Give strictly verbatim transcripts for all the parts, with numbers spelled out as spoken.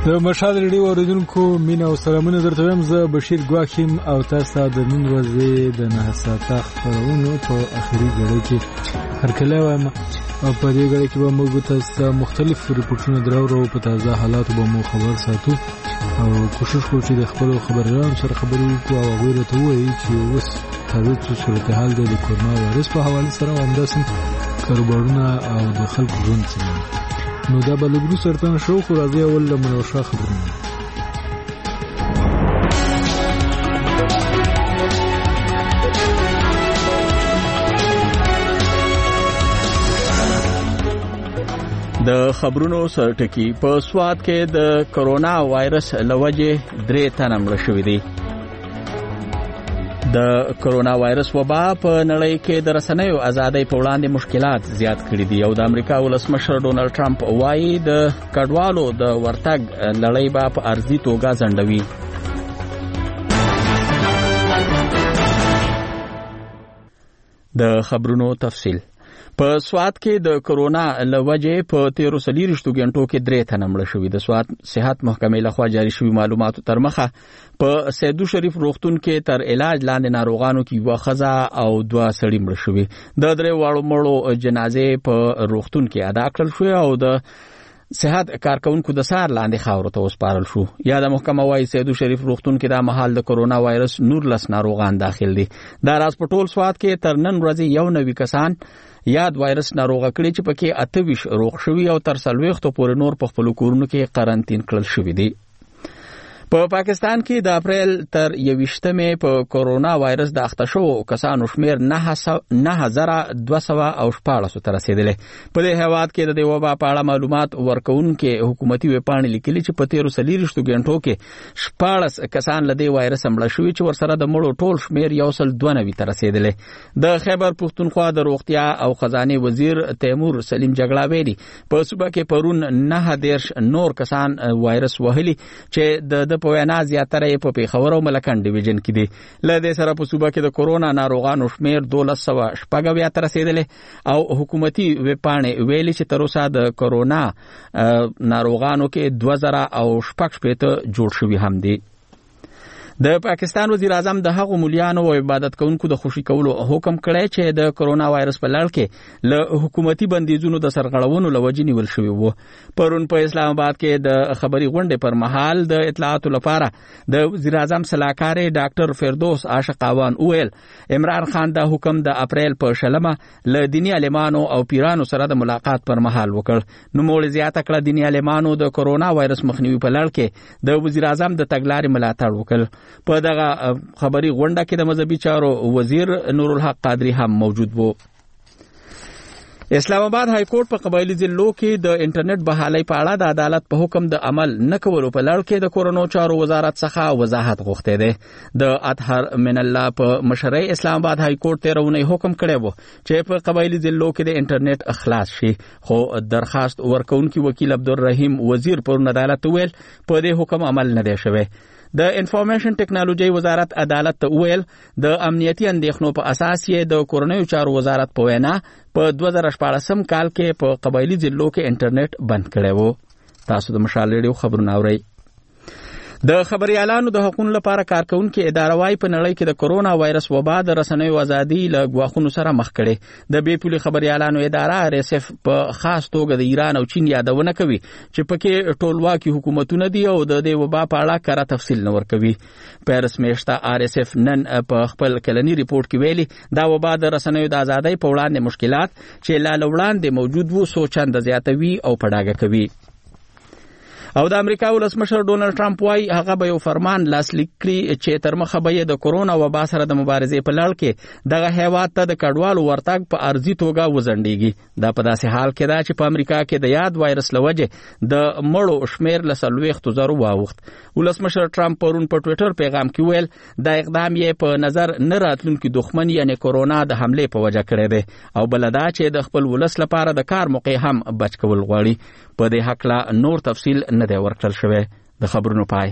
د مشال ریډیو اوریدونکو مینا او سلامونه درته وایم. زه بشیر ګواکیم او تاسو د نن ورځې د نه ساعته خبرونو په اخري غړي کې هرکله وایم او په دې غړي کې به موږ تاسو مختلف ریپورتونه دراوړو په تازه حالاتو به مو خبر ساتو او کوشش کوو چې د خپل خبريالانو سره خبرې وکړو او هغوی ته ووایو چې اوس تازه څه صورتحال دی د کورونا وایرس په حواله سره او همداسې کاروبارونه او د خلکو ژوند څنګه. نو دا به لږ وروسته ورته شو خو راځئ اول له منوشه خبرونه. د خبرونو سرټکی په سواد کې د کرونا وایرس لوجه درې تنه مړه شوي دي. د کرونا وایرس وبا په نړۍ کې د رسنیو ازادۍ په وړاندې مشکلات زیات کړي دي او د امریکا ولسمشر ډونالد ټرمپ وايي د کډوالو د ورتګ لړۍ به په ارزي توګه ځنډوي. د خبرونو تفصیل. په سواد کې د کرونا لوجه په تیرو سلیریشتو غنټو کې درې تنه مړه شوي. د سواد صحت محکمې لخوا جاری شوی معلوماتو تر مخه په سیدو شریف روغتون کې تر علاج لاندې ناروغانو کې یو ښځه او دوه سړي مړه شوي. د درې واړو مړو جنازې په روغتون کې ادا کړل شوې او د صحت کارکونکو د سار لاندې خاورو ته وسپارل شو. یا د محکمه وايي سیدو شریف روغتون کې د مهال د کرونا وایرس نورلس ناروغان داخل دي. دا راز په ټول سواد کې تر نن ورځې یو نوي کسان یاد وایرس ناروغه کړي چې پکې اته ویشت روغ شوي او تر څلوېښتو پورې نور په خپلو کورونو کې قرنطین کړل شوي دي. په پاکستان کې د اپریل تر یویشتمې په کرونا وایرس د اخته شوو کسانو شمیر نه زره دوه سوه او شپاړسو ته رسېدلی. په دې هېواد کې د دې وبا په اړه معلومات ورکوونکي حکومتي ویبپاڼې لیکلي چې په تېرو څلېرویشتو غنټو کې شپاړس کسان له دې وایرس مړه شوي چې ورسره د مړو ټول شمیر یو سل دوه نوي ته رسېدلی. د خیبر پښتونخوا د روغتیا او خزانې وزیر تیمور سلیم جګړه ویلي په صوبه کې پرون نه دېرش نور کسان وایرس وهلي چې د په وینا زیاتره یې په پېښور او ملکنډ ډیویژن کې دي. له دې سره په صوبه کې د کورونا ناروغانو شمیر دولس سوه شپږ اویا ته رسېدلی او حکومتي ویبپاڼې ویلي چې تر اوسه د کورونا ناروغانو کې دوه زره او شپږ شپېته جوړ شوي هم دي. د پاکستان وزیر اعظم د هغو مولیانو او عبادت کوونکو د خوشي کولو حکم کړی چې د کرونا وایرس په لړ کې له حکومتي بندیزونو د سرغړونو له وجې نیول شوي وو. پرون په اسلام آباد کې د خبري غونډې پر مهال د اطلاعاتو لپاره د وزیر اعظم سلاکار ډاکټر فردوس عاشقاوان وویل عمران خان دا حکم د اپریل په شلمه له دیني عالمانو او پیرانو سره د ملاقات پر مهال وکړ. نوموړي زیاته کړه دیني عالمانو د کرونا وایرس مخنیوي په لړ کې د وزیر اعظم د تګلارې ملاتړ وکړ. په دغه خبري غونډه کې د مذهبي چارو وزیر نورالحق قادری هم موجود وو. اسلام آباد های کورټ په قبایلی ضلعو کې د انټرنیټ بحالۍ په اړه د عدالت په حکم د عمل نه کولو په لړ کې د کورونو چارو وزارت څخه وضاحت غوښتی دی. د اطهر من الله په مشرۍ اسلام آباد های کورټ تېره اونۍ حکم کړی و چې په قبایلی ضلعو کې د انټرنیټ خلاص شي، خو درخواست ورکوونکي وکیل عبدالرحیم وزیر پرون عدالت ته ویل په دې حکم عمل نه دی شوی. د انفارمیشن ټیکنالوژي وزارت عدالت ته ویل د امنیتي اندېښنو په اساس یې د کورنیو چارو وزارت په وینا په دوه زره شپاړسم کال کې په قبایلی ضلعو کې انټرنیټ بند کړی و. تاسو د مشال ریډیو خبرونه اورئ. د خبريالانو د حقوقو لپاره کارکونکو اداره وايي په نړۍ کې د کرونا وایرس وبا د رسنیو ازادي له غواخونو سره مخ کړي. د بي پولي خبريالانو اداره آر اس اف په خاص توګه د ایران او چین یادونه کوي چې پکې ټولواکي حکومتونه دي او د دې وبا په اړه کره تفصیل نه ورکوي. پیرس میشته آر اس اف نن په خپل کلنی ریپورت کې ویلي دا وبا د رسنیو د ازادۍ په وړاندې مشکلات چې لا وړاندې موجود وو سوچند زیاتوي او پړاګه کوي. او د امریکا ولسمشر ډونالد ټرمپ وايي هغه به یو فرمان لاسلیک کړي چې تر مخه به د کورونا وبا سره د مبارزې په لړ کې دغه هیواد ته د کډوالو ورتګ په ارزي توګه وزنډيږي. دا په داسې حال کې ده چې په امریکا کې د یاد وایرس لوجه د مړو شمیر له څلوېښتو زرو واوښت. ولسمشر ټرمپ پرون په ټوئیټر پیغام کې ویل دا اقدام یې په نظر نه راتلونکي دښمن یعنی کورونا د حملې په وجه کړی دی او بل دا چې د خپل ولس لپاره د کار موقع هم بچ کول غواړي. په دې حق نور تفصیل نه دی ورکړل شوی. د خبرونو پای.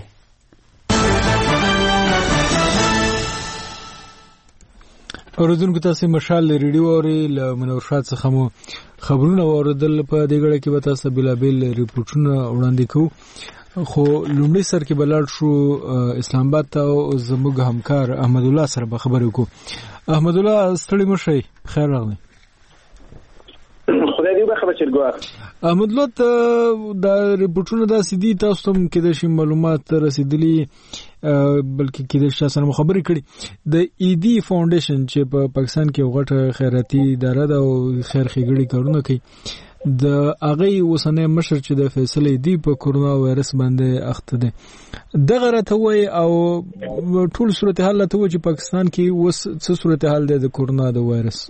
اوریدونکو تاسو مشال ریډیو اوري له منور شاد څخه مو خبرونه اوریدل. په دې غړي کې به تاسو بلابل ریپورتونه وړاندې کوو. خو لومړی سر کې بلاد شو اسلام آباد ته زموږ همکار احمد الله سره به خبرې وکړو. احمد الله ستړي مشئ، خیر راغلی. خدای دې وبخښي بشیر ګواخ. احمد الله ته دا ریپورتونه دا سیدی تاسو ته کې د شي معلومات رسیدلی بلکې کې د شاسن خبرې کړي د ایدی فاونډیشن چې په پاکستان کې غټه خیراتي اداره ده او خیر ښېګړې کارونه کوي، د هغه وسنه مشر چې د فیصل ایدی په کورونا وایرس باندې اخته ده دغه راته وای او ټول صورتحال ته و چې پاکستان کې وس څه صورتحال ده د کورونا د وایرس.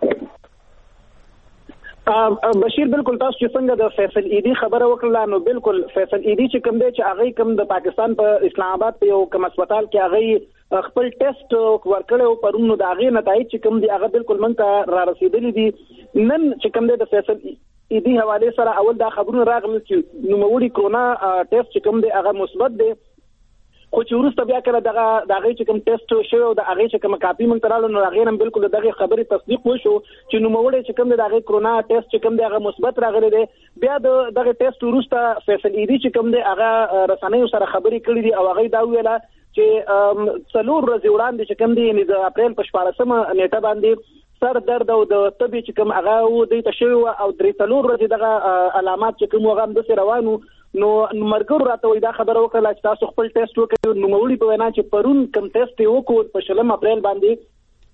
بشیر بالکل تاسو چې څنګه د فیصل ایدی خبره وکړه، نو بالکل فیصل ایدی چې کوم دی چې هغه کوم د پاکستان په اسلام آباد په یو کوم هسپتال کې هغه خپل ټیسټ ورکړو پرونو د هغه نتایج چې کوم دی هغه بالکل مونږ را رسیدلی دي. نن چې کوم دی د فیصل ایدی حواله سره اول دا خبرونه راغلي چې نوموړي کرونا ټیسټ چې کوم دی هغه مثبت دی، خو چې ورسته بیا کړه دغه دغه چې کوم ټیسټ شوی او د هغه چې کوم کاپی مونږ تراله نو هغه هم بالکل دغه خبرې تصدیق وشو چې نوموړي چې کوم دغه کرونا ټیسټ چې کوم دی هغه مثبت راغلی دی. بیا د دغه ټیسټ ورسته فیصل ایدی چې کوم دی هغه رسنیو سره خبرې کړې دي او هغه دا ویله چې څلور ورځې وړاندې چې کوم دی یعنې د اپریل په شپاړسمه نیټه باندې سر درد او د طبي چې کوم هغه و دی ته شوی او درې څلور ورځې دغه علامات چې کوم هغه هم داسې روانو، نو مرګرو راته وایي دا خبره وکړه چې تاسو خپل ټیسټ وکړئ. نوموړي په وینا چې پرون کوم ټیسټ یې وکړ په شلم اپریل باندې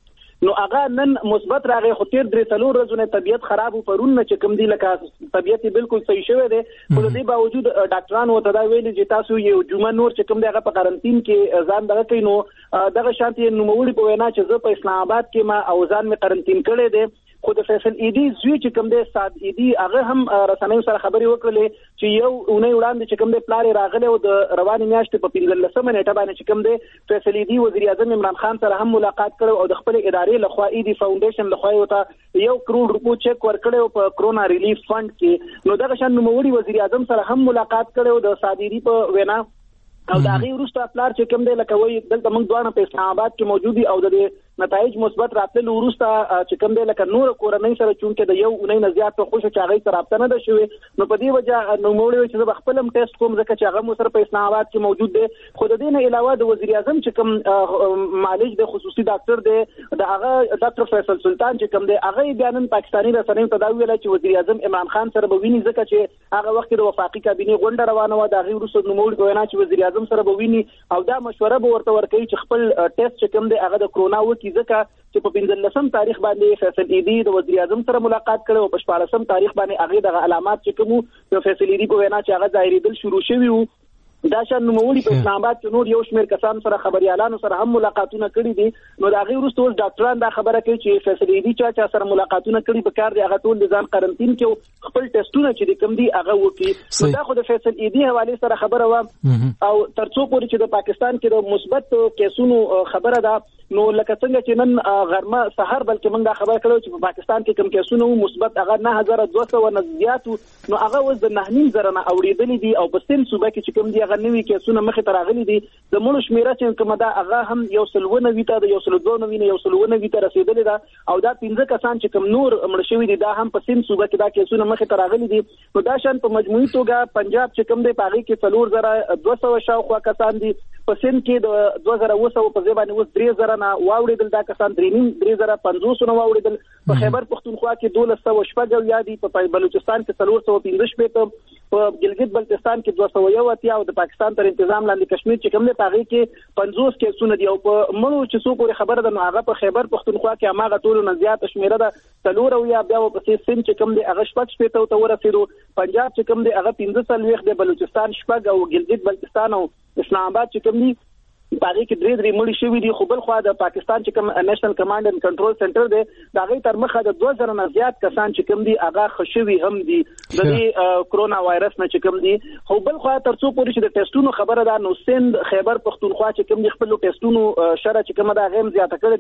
نو هغه نن مثبت راغی، خو تیر درې څلور ورځې طبیعت خراب و پرون نه چې کوم دی لکه طبیعت بالکل صحیح شوی دی، خو د دې باوجود ډاکټران ورته دا ویلي چې تاسو یو جمعه نور چې کوم دی هغه په قرنطین کې ځان دغه کوي. نو دغه شانتي نوموړي په وینا چې زه په اسلام آباد کې ما او ځان مې قرنطین کړی دی، خو د فیصل ایدی زوی چې کوم دی سعد ایدی هغه هم رسنیو سره خبرې وکړلې چې یو اونۍ وړاندې چې کوم دی پلار راغلی او د روانې میاشتې په پنځلسمه نیټه باندې چې کوم دی فیصل ایدی وزیر اعظم عمران خان سره هم ملاقات کړو او د خپل ادارې لخوا ایدی فاونډیشن لخوا ورته یو کروڑ روپو چیک ورکړو په کرونا ریلیف فند کې. نو دغه شان نوموړي وزیر اعظم سره هم ملاقات کړو د سعد ایدی په وینا او دا غي ورسته پلار چې کوم دی لکه وایي دلته موږ دوه په اسلام آباد کې موجودي او د نتایج مثبت راتلل ورسته چې کوم دی لکه نور کورنۍ سره چونکې د یو اونۍ نه زیات په خوشو چاغې سره رابطه نه ده شوې، نو په دې وجه نوموړي چې زه خپل هم ټیسټ کوم ځکه چې هغه مو سره په اسلام آباد کې موجود دی. خو د دې نه علاوه د وزیر اعظم چې کوم معالج د خصوصي ډاکټر دی د هغه ډاکټر فیصل سلطان چې کوم دی هغه بیان پاکستاني رسنیو ته دا ویل چې وزیر اعظم عمران خان سره به ویني ځکه چې هغه وخت د وفاقي کابینې غونډه روانه و، د هغه ورسره نوموړي په وینا چې وزیر اعظم سره به ویني او دا مشوره به ورته ورکوي چې خپل ټیسټ چې کوم دی هغه د کرونا وکړي، ځکه چې په پنځلسم تاریخ باندې فیصل ایدی د وزیر اعظم سره ملاقات کړو او په شپاړسم تاریخ باندې هغه د علامات چې کوم د فیصل ایدی په وینا چې هغه ظاهرېدل شروع شوي وو. دا شان نوموړي په اسلام آباد کې نور یو شمېر کسان سره خبريالانو سره هم ملاقاتونه کړي دي. نو دا غي وروسته اوس ډاکټران دا خبره کوي چې فیصل ایدی چا چا سره ملاقاتونه کړي په کار دی هغه ټول د ځان قرنطین کې خپل ټیسټونه چې کوم دي هغه وکړي. دا خو د فیصل ایدی حواله سره خبره و او ترڅو پورې چې د پاکستان کې د مثبت کیسونو خبره ده، نو لکه څنګه چې نن غرمه سحر بلکې موږ دا خبره کړو چې په پاکستان کې کوم کیسونه مثبت هغه نه هزار دوه سوه نه زیات، نو هغه اوس د نه نیم زره نه اوریدلې دي او په سیم صوبه کې چې کوم دي هغه نوي کیسونه مخې ته راغلي دي. د مړو شمیره چې کومه ده هغه هم یو سل اووه نوي ته د یو سل دوه نوي نه یو سل اووه نوي ته رسیدلې ده او دا پنځه کسان چې کوم نور مړ شوي دي دا هم په سیم صوبه کې دا کیسونه مخې ته راغلي دي. نو دا شان په مجموعي توګه پنجاب چې کوم دی په هغې کې څلور زره دوه سوه شاوخوا کسان دي، په سند کې د دوه زره اوه سوه په ځای باندې اوس درې زره نه واوړېدل دا کسان، درې نیم درې زره پنځوس نه واوړېدل. په خیبر پښتونخوا کې دولس سوه شپږ اویا دي، په بلوچستان کې څلور سوه پنځه شپېته، په ګلګت بلتستان کې دوه سوه یو اتیا او د پاکستان تر انتظام لاندې کشمیر چې کوم دی په هغې کې پنځوس کیسونه دي او په مړو چې څو پورې خبره ده نو هغه په خیبر پښتونخوا کې هماغه ټولو نه زیاته شمېره ده څلور اویا، بیا ورپسې سند چې کوم دی هغه شپږ شپېته ته ورسېدو، پنجاب چې کوم دی هغه پنځه څلوېښت دی، بلوچستان شپږ او ګلګت بلتستان او اسلام آباد چې کوم دی باغې کې درې درې مړي شوي دي. خو بل خوا د پاکستان چې کوم نېشنل کمانډ اینډ کنټرول سنټر دی د هغې تر مخه د دوه زره نه زیات کسان چې کوم دي هغه ښه شوي هم دي د دې کرونا وایرس نه چې کوم دي. خو بل خوا تر څو پورې چې د ټیسټونو خبره ده نو سند خیبر پښتونخوا چې کوم دي خپلو ټیسټونو شره چې کومه ده هغه هم زیاته کړې ده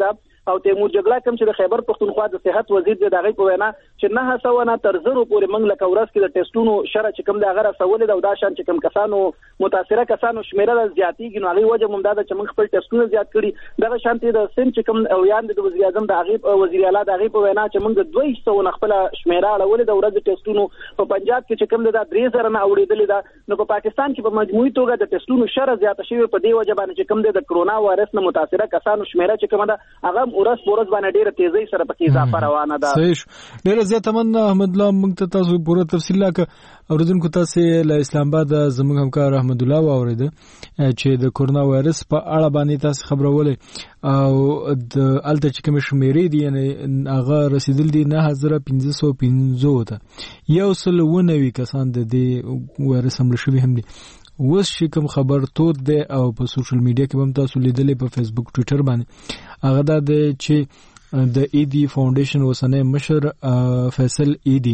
او تیمور جګړه کوم چې د خیبر پختونخوا د صحت وزیر د دغه په وینا چې نه هڅه نه تر زرو پورې موږ لکه ورځ کې د ټیسټونو شرع چې کوم د هغه رسولې دا د شان چې کوم کسانو متاثره کسانو شمیره زیاتیږي نو هغه وجه موږ دا چې موږ خپل ټیسټونه زیات کړي دغه شانتي د سند چې کوم او یان د وزیر اعظم د هغه وزیر اعلی د هغه په وینا چې موږ دوه سوه خپل شمیره اړولې د ورځ ټیسټونو په پنجاب کې چې کوم د درې زره نه اوریدلې ده نو په پاکستان کې په مجموعي توګه د ټیسټونو شرع زیات شوی په دې وجه باندې چې کوم د کرونا وایرس نه متاثره کسانو شمیره چې کوم ده هغه ورځ پورز باندې ډیره تیزی سره پکې اضافه روانه ده. صحیح ډیره زیاته من احمد الله موږ ته تاسو پوره تفصیل لاکه اوریدونکو تاسو له اسلام آباد زموږ همکار احمد الله واورید چې د کرونا وایرس په اړه باندې تاسو خبرولې او د الته چې کوم شمیرې دي یعنی هغه رسیدل دي نه هزار پنځه سوه پنځه ته یو سل و نوي کسان د دې وایرس حمله شوي هم دي. اوس چې کوم خبر تود دی او په سوشل میډیا کې هم تاسو لیدلې په فیسبوک ټویټر باندې هغه دا دی چې د ایدی فاونډیشن وسنه مشر فیصل ایدی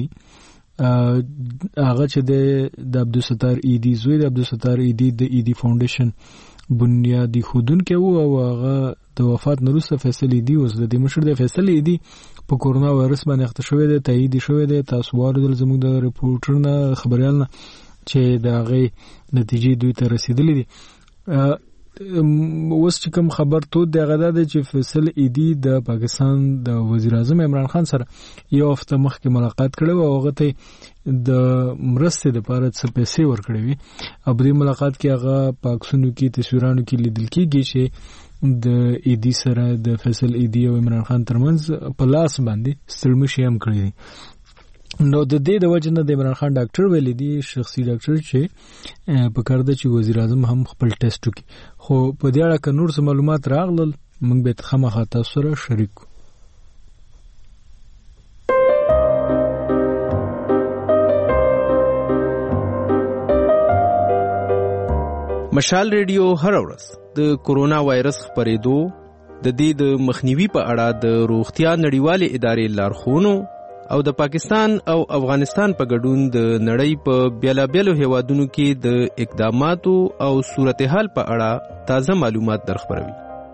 هغه چې د عبدالستار ایدی زوی د عبدالستار ایدی د ایدی فاونډیشن بنیادی خودونکو او هغه د وفات وروسته فیصل ایدی اوس د مشر د فیصل ایدی په کورونا وایرس باندې اخته شوی دی تایید شوی دی. تاسو واردل زموږ د ریپورټر نه خبريال نه چې دا غي نتیجې دوی ته رسیدلې دي. اوس چې کوم خبر تو د غدا د چې فیصل ایدی د پاکستان د وزیر اعظم عمران خان سره یو هفته مخکې ملاقات کړو او هغه ته د مرستې لپاره څه پیسې ورکړې وي او په دې ملاقات کې هغه پاکستانو کې تصویرانو کې لیدل کېږي چې د ایدی سره د فیصل ایدی او عمران خان ترمنځ په لاس باندې ستړمشي هم کړی دي. نو د دې د وجه نه د عمران خان ډاکټر ویلي دي شخصي ډاکټر چې په کار ده چې وزیر اعظم هم خپل ټیسټ وکړي خو په دې اړه که نور څه معلومات راغلل موږ به خامخا تاسو سره شریک کړو. مشال ریډیو هر ورځ د کورونا وایرس خپرېدو د دې د مخنیوي په اړه د روغتیا نړیوالې ادارې لارښوونو او د پاکستان او افغانستان په ګډون د نړۍ په بیلابیلو هیوادونو کې د اقداماتو او صورتحال په اړه تازه معلومات درخبروي.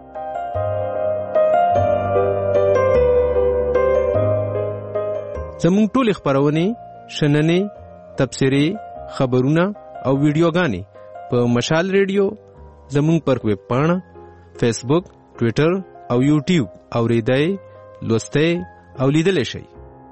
زموږ ټول خبرونه شننې تبصرې خبرونه او ویډیوګانې په مشال ریډیو زموږ پر ویب پاڼه فیسبوک ټویټر او یوټیوب اوریدای لوستای او لیدل شي.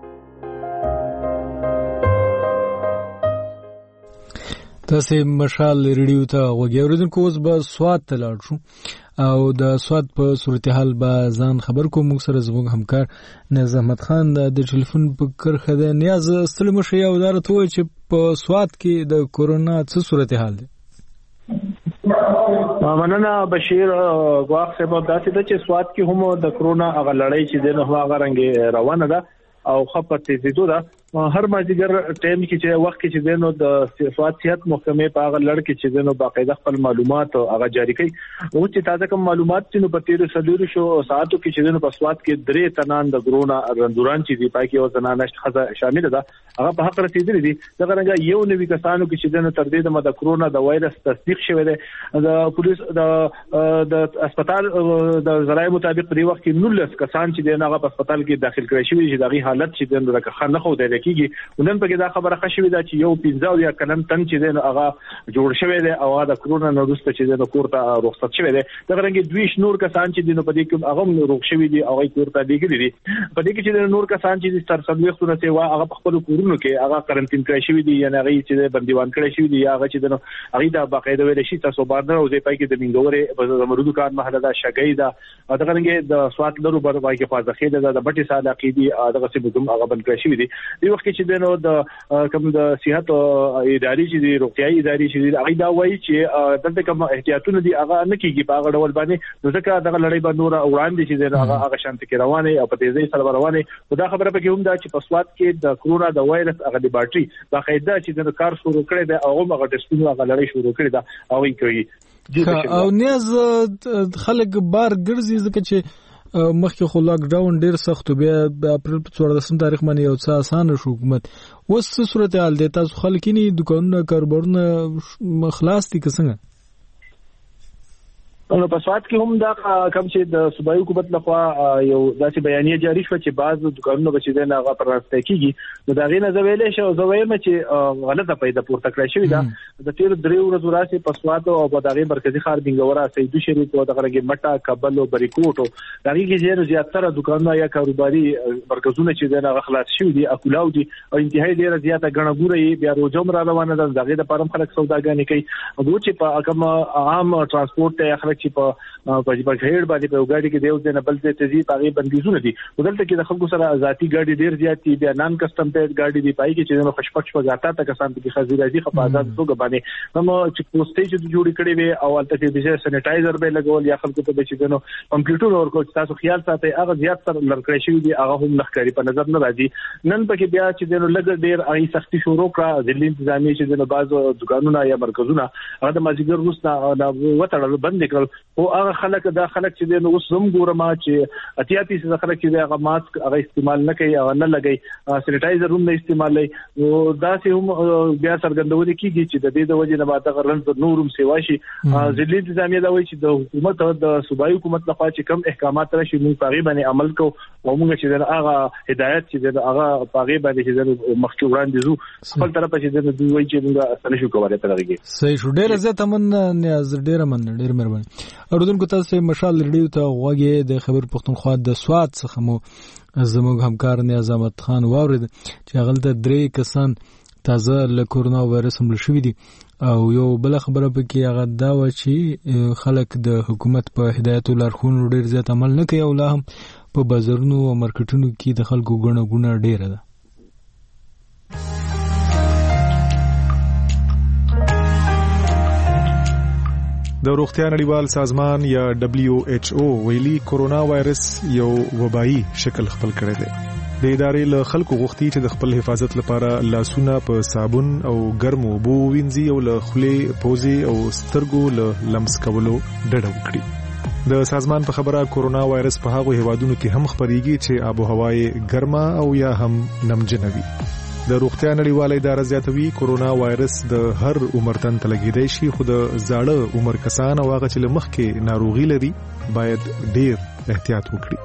تاسو مشال ریډیو ته وګورئ. اوریدونکو اوس به سواد ته لاړ شو او د سواد په صورتحال به ځان خبر کوم. موږ سره زموږ همکار نیاز احمد خان د ټلیفون په کرخه ده. نیاز ستړي مشه یو دار ته وای چې په سواد کې د کورونا څه صورتحال دی؟ مننه بشیر غواخ صاحب داسې ده چې سواد کې هم د کورونا هغه لړۍ چې د نو هغه رنګ روانه ده او خپته زیدو ده. هر مازیګر ټایم کې چې وخت کې چې دینو د سواد صحت محکمې په هغه لړ کې چې دینو باقاعده خپل معلومات هغه جاری کوي او چې تازه کوم معلومات چې نو په تیر سلوري شو ساعتو کې چې دینو په سواد کې درې تنان د کورونا رندوران چې دی پای کې او زنانه خزه شامل ده هغه په حق رسیدلې دي. دا څنګه یو نوي کسانو کې چې دینو تر دې د کورونا د وایرس تصدیق شوی دی. د پولیس د د هسپتال د ذرایع مطابق په وخت کې نولس کسان چې دینو هغه په هسپتال کې داخل کړی شوی چې دغه حالت چې دینو راکه نه خو دی کیږي ونن په کې دا خبره خښوي دا چې یو پنځه یا کلن تن چې دین هغه جوړ شوی دی او دا کرونا نو رسته چې د کورته رخصت شوی دی. دا څنګه دوی شنور کسان چې دین په دې کې هغه روغ شوی دي او کورته دیګری دي. په دې کې چې نور کسان چې تر څلويختونه سي وا هغه خپل کورونو کې هغه قرنټین کړی شوی دي یا هغه چې بندیوان کړی شوی دي یا هغه چې دین هغه دا باقاعده ویل شي تاسو باندې او زی پای کې د منګورې په زمرودو کار محله دا شګی دا دا څنګه د سواد لرو بر وای کې فاز خېده دا د بټي ساده عقيدي دغه څه بګم هغه بند کړی شوی دي. دی وخت چې دینو د کوم د صحت اداري چې دی روغتيایي اداري چې دی هغه دا وایي چې دلته کوم احتیاطونه دي هغه نه کیږي په هغه ډول باندې نو ځکه دغه لړۍ باندې نور وړاندې چې دی هغه هغه شانت کې روانه او په تیزی سره روانه. دا خبره پکې هم دا چې په سواد کې د کورونا د وایرس هغه د بټري باقاعده چې د کار شروع کړي دی او هغه ټیسټونه هغه لړۍ شروع کړي دا او یې کوي. او نیاز خلک بار ګرځي ځکه چې مخکې خو لاک ډاون ډیر سخت بیا د اپریل په څوارلسم تاریخ باندې یو څه اسانه شو حکومت. اوس څه صورتحال دی؟ تاسو خلک یې دکانونه کاروبارونه خلاص دي که څنګه؟ نو په سواد کې هم دا کوم چې د صوبایي حکومت لخوا یو داسې بیانیه جاری شو چې بعض دکانونه به چې نه هغه پرانسته کیږي نو دا غینه زویلې شو زویم چې غلطه پیدا پورته کړی شوی دا د تیر درې ورځې راځي په سواد او په دغه مرکزی ښار بنګورا سیدو شریف او دغه مټا کابل او بریکوټ دغه کې ډېر زیاتره دکانونه یا کاروباري مرکزونه چې نه خلاص شوی دي اکولاو دي او انتهایی ډېر زیاته غنغوري بیا روزوم را روانه ده دغه د پرم خلک سوداګانې کوي او چې په کوم عام ترانسپورت ته چې په په غیر باندې په ګاډي کې دیو نه بل څه تزي پاغي بندیزونه دي ودلته کې د خلکو سره ذاتی ګاډي ډیر زیات دي بیا نان کسٹم ته ګاډي دی پای کې چې نو خشپک شو غاټا ته کسان کې خزي راځي خو په آزاد توګه باندې نو چې پوسټیج جوړی کړي وي او البته چې د سینیټایزر به لګول یا خلکو ته چې نو کمپیوټر اور کو تاسو خیال ساتي هغه زیات تر لړکړی شوی دی هغه هم لخکاري په نظر نه راځي نن پکې بیا چې نو لګ ډیر اي سختي شروع کړه ځلې انتظامی چې نو بعض دکانونه یا مرکزونه هغه د مازیګر روسنا وټړل بند کړل او هغه خلک دا خلک چې نو اوس هم ګورم چې اتیاتی څه خلک چې هغه ماسک هغه استعمال نه کوي او نه لګي سینیټایزر هم نه استعمالوي او دا چې هم بیا څرګندونه کیږي چې د دې د وجې نه بعد غرن د نورم سیوا شي ځلې انتظامیه دا وایي چې د حکومت او د صوبایي حکومت لخوا چې کوم احکامات راشي موږ پاغي باندې عمل کوو او موږ چې هغه هدایت چې هغه پاغي باندې چې مخکې وړاندې زو خپل طرف چې د دوی وایي چې موږ سره شو کولای په دغه کې صحیح شو ډېر زه تمن نیاز ډېر من ډېر مهرباني اوردونکو تاسو مشال ریډیو ته غوږی د خبر پښتونخوا د سواد څخه مو زموږ همکار نیاز احمد خان واورید چې هغه ته درې کسان تازه له کورونا وایرس حمله شوي دي او یو بل خبره پکې هغه دا و چې خلک د حکومت په هدایت او لارښوونو ډېر زیات عمل نه کوي او لا هم په بازارونو او مارکیټونو کې د خلکو ګڼه ګوڼه ډېره ده. د روغتیا نړیوال سازمان یا دبليو ایچ او ویلي کورونا وایرس یو وبایي شکل خپل کړی دی. د ادارې له خلکو غوښتي چې د خپل حفاظت لپاره لاسونه په صابون او ګرمو اوبو وینځي او له خولې، پوزې او سترګو له لمس کولو ډډه وکړي. د سازمان په خبره کورونا وایرس په هغو هیوادونو کې هم خپریږي چې آب و هوا یې ګرمه او یا هم نمجنه وي. د روغتیا نړیواله اداره زیاتوي کورونا وایرس د هر عمر تن ته لګیدای شي خو د زاړه عمر کسان او هغه چې له مخکې ناروغي لري باید ډیر احتیاط وکړي.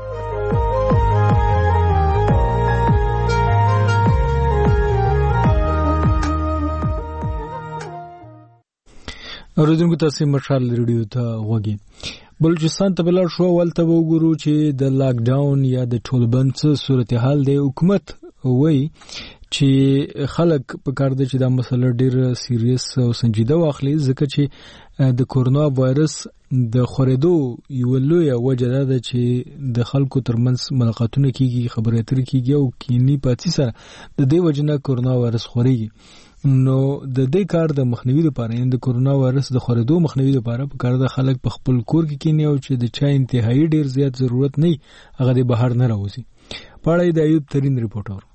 اوریدونکو تاسو مشال ریډیو ته غوږی بلوچستان ته بلل شو ولته وګورو چې د لاک ډاون یا د ټولبند صورتحال د حکومت وای چې خلک په کار دي چې دا مسله ډیر سیریس او سنجیده واخلي ځکه چې د کورونا وایرس د خورېدو یو لوی وجه ده چې د خلکو ترمنځ ملاقاتونه کیږي خبرې اترې کیږي او کینی پاتې سره د دې وجه نه کورونا وایرس خوريږي نو د دې کار د مخنیوي لپاره د کورونا وایرس د خورېدو مخنیوي لپاره په کار د خلک په خپل کور کې کینی او چې د چا انتهایی ډیر زیات ضرورت نه هغه د بهر نه راوځي. پاړې د ایوب ترين ریپورټر.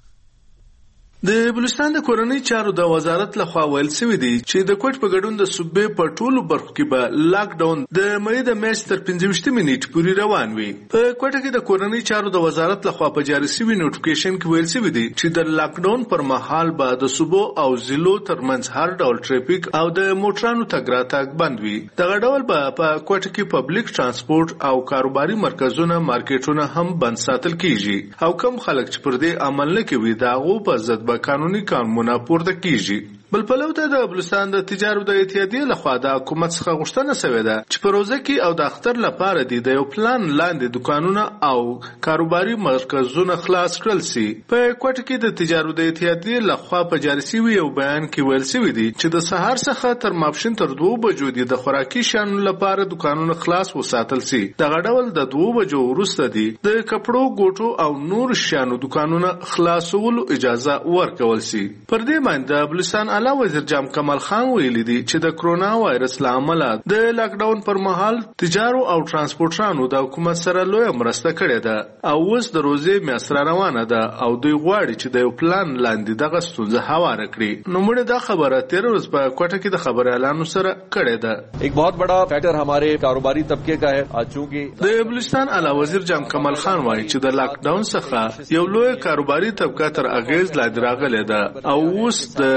د بلوچستان د کورنۍ چارو د وزارت لخوا ویل شوی دی چې د کوټ په ګډون د صوبې په ټولو برخو کې به لاک ډاون د مې د میاشتې تر پنځه ویشت نیټې پورې روان وي. په کوټه کې د کورنۍ چارو د وزارت لخوا په جاری شوی نوټیفیکیشن کې ویل شوی دی چې د لاک ډاون پر مهال به د صوبو او ضلعو ترمنځ هر ډول ټریفیک او د موټرانو تګ راتګ بند وي. دغه ډول به په کوټه کې پبلک ترانسپورت او کاروباري مرکزونه مارکیټونه هم بند ساتل کیږي او کم خلک چې پر دې عمل نه کوي داغو په ضد به قانوني قانون پورته کیږي. بل په لور د بلوچستان د تجارت د اتحادیې لخوا د حکومت څخه غوښتنه شوې ده چې په روزه کې او د اختر لپاره د یو پلان لاندې دکانونه او کاروباري مرکزونه خلاص کړل شي. په کوټه کې د تجارت د اتحادیې لخوا په جاری شوی یو بیان کې ویل شوی دی چې د سهار څخه تر ماپښین تر دوه بجو د خوراکي شیانو لپاره دکانونه خلاص وساتل شي. دغه ډول د دوه بجو وروسته دی د کپړو ګوټو او نور شیانو دکانونه خلاصولو اجازه ورکول شي. پر دې باندې بلوچستان اعلی وزیر جام کمال خان ویلي دی چې د کرونا وایرس لامل د لاک ډاون پر مهال تجارو او ترانسپورټرانو د حکومت سره لوی مرسته کړې ده او اوس د روزې میاشت روانه ده او دوی غواړي چې د یو پلان لاندې دغه ستونزه هواره کړي. نو موږ دا خبره تیر ورځ په کوټه کې د خبر اعلان سره کړې ده. ایک بہت بڑا فیکٹر ہمارے کاروباری طبقے کا ہے چونکہ د بلوچستان اعلی وزیر جام کمال خان وایي چې د لاک ډاون څخه یو لوی کاروباری طبقه تر اغیز لاندې راغلی ده او اوس د روزې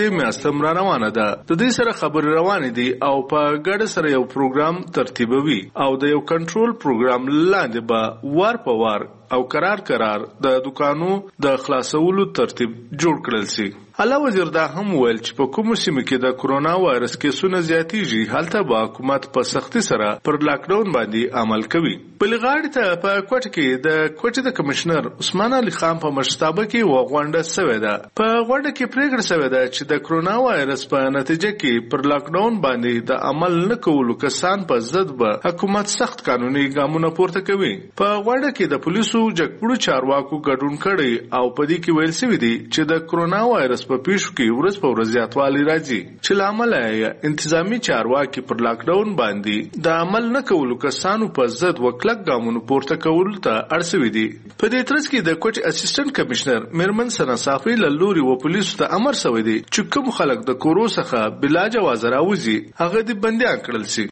درې میاشتې را روانه ده. د دې سره خبرې روانې دي او په ګډه سره یو پروګرام ترتیبوي او د یو کنټرول پروګرام لاندې به وار په وار او قرار قرار د دکانو د خلاصولو ترتیب جوړ کړل شي. اعلی وزیر دا هم ویل چې په کومو سیمو کې د کرونا وایرس کیسونه زیاتېږي هلته به حکومت په سختۍ سره پر لاک ډاون باندې عمل کوي. بلې غاړې ته په کوټه کې د کوټې د کمشنر عثمان علي خان په مشرتابه کې و غونډه شوې ده. په غونډه کې پریکړه شوې ده چې د کرونا وایرس په نتیجه کې پر لاک ډاون باندې د عمل نه کولو کسان په ضد به حکومت سخت قانوني ګامونه پورته کوي. په غونډه کې د پولیسو جګپړو چارواکو ګډون کړي او په دې کې ویل شوی دی چې د کرونا وایرس په پیښو کې ورځ په ورځ زیاتوالی راځي چې لامل یې انتظامی چارواکي پر لاک ډاون باندې د عمل نه کولو کسانو په ضد وکلک ګامونه پورته کول ته اړ شوی دی. په دې ترڅ کې د کوټ اسسټنټ کمشنر میرمن سنا صافی له لوري و پولیسو ته امر شوی دی چې کوم خلک د کورو څخه بلا جواز راوځي هغه د بندیان کړل شي.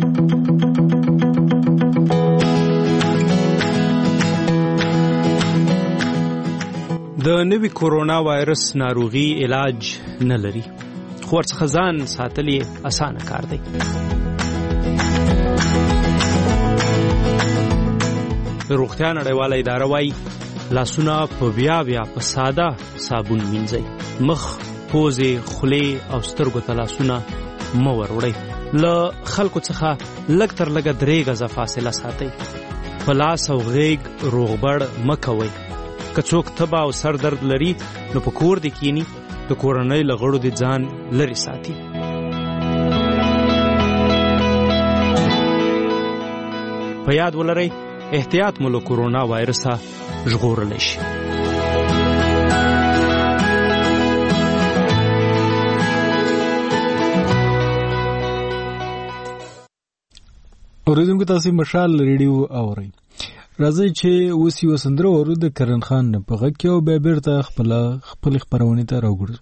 د نوي کورونا وایرس ناروغي علاج نه لري خو ورڅخه ځان ساتل یې اسانه کار دی. روغتیا نړیواله اداره وايي لاسونه په بیا بیا په ساده صابون مینځئ. مخ، پوزې، خولې او سترګو ته لاسونه مه ور وړئ. له خلکو څخه لږ تر لږه درې غزه فاصله ساتئ. په لاس او غیږ روغبړ مه کوئ. که څوک تبه او سر درد لري نو په کور دې کینی د کورنۍ له غړو دې ځان لرې ساتي. په یاد ولرئ احتیاط مو له کرونا وایرسه ژغورلی شي. اوریدونکو تاسو مشال ریډیو اورئ. راځي چې اوس یو سندره ورو د کرن خان په غږ کې او بیا بیرته خپل خپل خبرونه ته راوګرځو.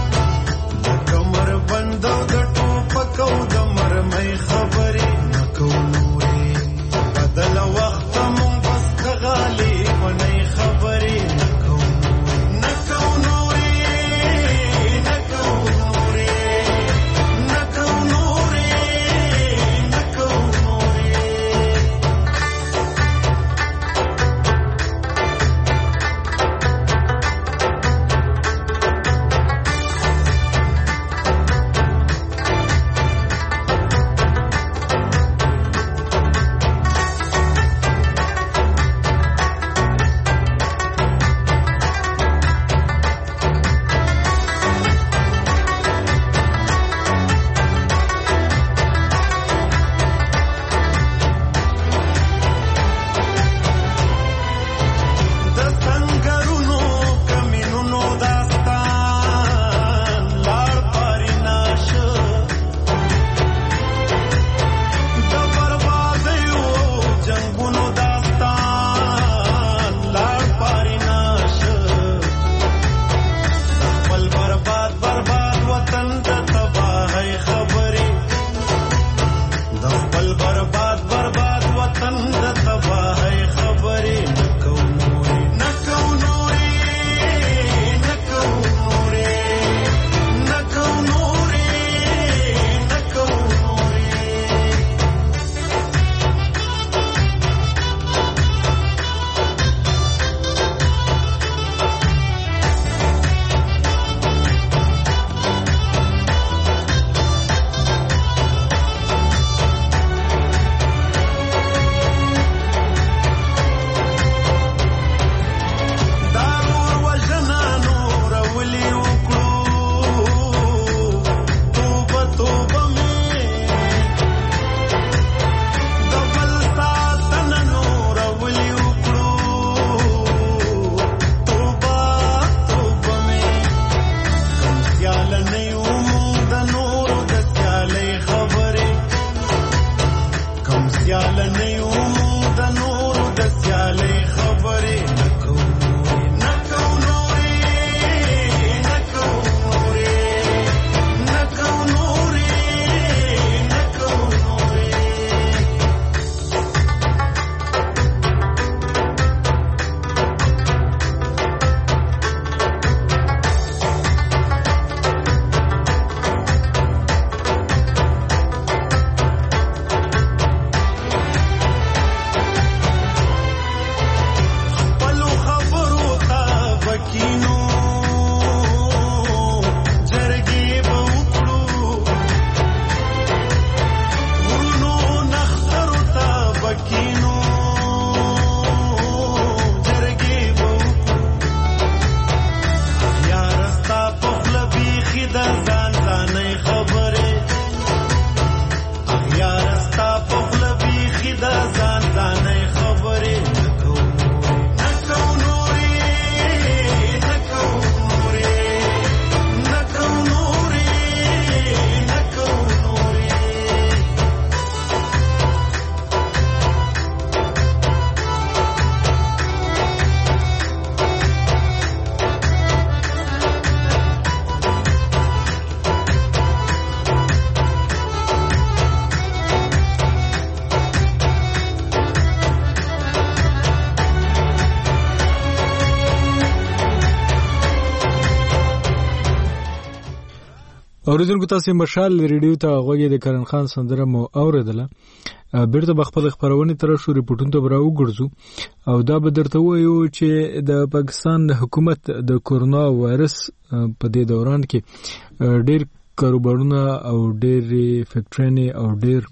Go اوریدونکو تاسو مشال ریډیو ته غوږی د کرن خان سندره مو اوریدله. بیرته بخپل خبرونه تر شو ریپورتونو ته براو ګرځو او دا به درته وایو چې د پاکستان حکومت د کورونا وایرس په دې دوران کې ډېر کاروبارونه او ډېر فیکټري او ډېر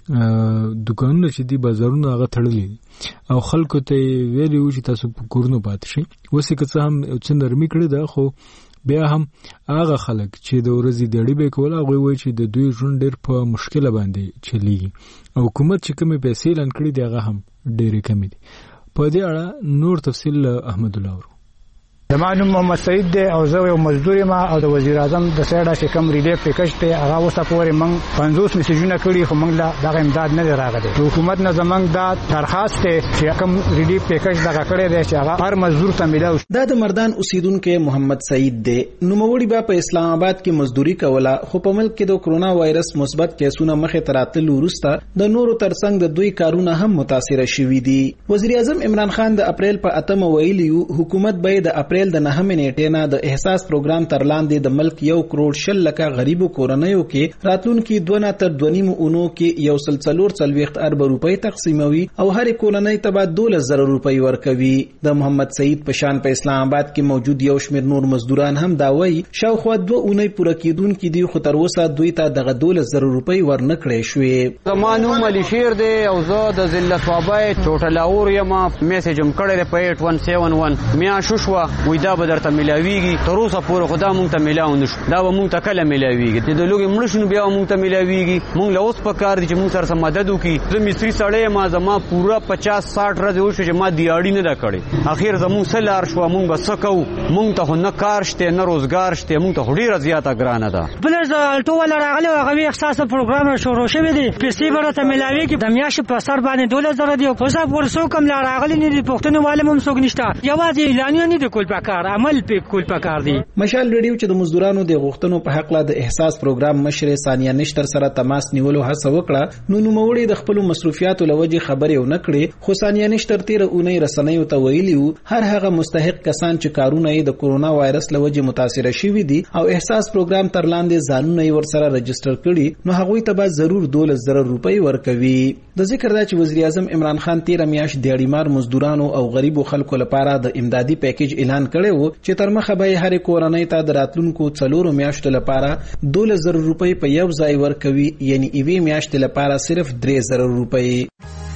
دکانونه چې دی بازارونه هغه تړلي او خلکو ته ویلي و چې تاسو په کورونو پاتې شئ. اوس که څه هم څه نرمي کړې ده خو بیا هم هغه خلک چې د ورځې دیړې به کول هغه وایي چې د دوی ژوند ډېر په مشکله باندې چلیږي او حکومت چې کومې پیسې اعلان کړي دي هغه هم ډېرې کمې دي. په دې اړه نور تفصیل احمد الله ورو. زما نوم محمد سعید دی او زه یو مزدور یم او د وزیر اعظم د سایډه چې کوم ریلیف پیکج ته هغه اوسه پورې موږ پنځوس میسجونه کړي خو موږ لا دغه امداد نه راغلی. حکومت نه زموږ دا درخواست دی چې کوم ریلیف پیکج دغه کړی دی چې هغه هر مزدور ته ملاوي. دا د مردان اوسیدونکو محمد سعید دی. نوموړي به په اسلام آباد کې مزدوري کوله خو په ملک کې د کرونا وایرس مثبت کیسونه مخې ته راتلو وروسته د نورو ترڅنګ د دوی کارونه هم متاثر شوي دي. وزیر اعظم عمران خان د اپریل په اتمه ویلي حکومت به د اپریل د نهمې نیټې نه د احساس پروګرام تر لاندې د ملک یو کروڑ شل لکه غریبو کورنیو کې راتلونکي دوه نه تر دوه نیمو اونو کې یو سل څلور څلوېښت ارب روپۍ تقسیموي او هر کورنۍ ته به دولس زره روپۍ ورکوي. د محمد سعید په شان په اسلام آباد کې موجود یو شمېر نور مزدوران هم دا وایي شاوخوا دوه اونۍ پوره کېدونکي دي خو تر اوسه دوی ته دغه دولس زره روپۍ ورنه کړې شوې. زما نوم علي شیر دی او زه د ضلع صوابۍ چوټلاور یم. میسج هم کړی دی په ایټ ون سیون ون میاشت شوه وایي دا به درته ملاویږي. تر اوسه پورې خو دا مونږ ته ملاو نه شو. دا به مونږ ته کله ملاویږي؟ د لوګي مړه شنو بیا مونږ ته ملاویږي. مونږ له اوس په کار دي چې مونږ سره مدد وکړي. زه مستري سړی یم زما پوره پچاس ساټ ورځې وشو چې ما دیاړي نه ده کړې. اخر زموږ څه لار شوه مونږ به څه کوو؟ مونږ ته خو نه کار شته نه روزګار شته. مونږ ته خو ډېره زیاته ګرانه ده. بله د الټو والا راغلی و هغه احساس پروګرام شروع شوی دی. پیسې به راته ملاویږي. د میاشتې په سر باندې دولس زره دي. اوس پورې څوک هم لا راغلی نه دي. پوښتنې والے هم څوک نشته. یوازې اعلانونه نه دي کول پکار عمل په کول پکار دي. مشال ریډیو چې د مزدورانو د غوښتنو په حق لا د احساس پروګرام مشر ثانیه نشتر سره تماس نیولو هڅه وکړه نو نوموړي د خپل مصرفیاتو لوجه خبرې ونه کړې. خو ثانیه نشتر تیر اونۍ رسنیو ته ویلي وو هر هغه مستحق کسان چې کارونه یې د کورونا وایرس لوجه متاثر شوي دي او احساس پروګرام تر لاندې ځانونه یې ورسره رجستر کړي نو هغوی ته به ضرور دولس زره روپۍ ورکوي. د ذکر دا چې وزیر اعظم عمران خان تیر میاشت د اړیمار مزدورانو او غریبو خلکو لپاره د امدادي پیکیج اعلان کړی وو چې تر مخه به هر کورنۍ ته د راتلونکو څلورو میاشتو لپاره دولس زره روپۍ په یو ځای ورکوي یعنی یوې میاشتې لپاره صرف درې زره روپۍ.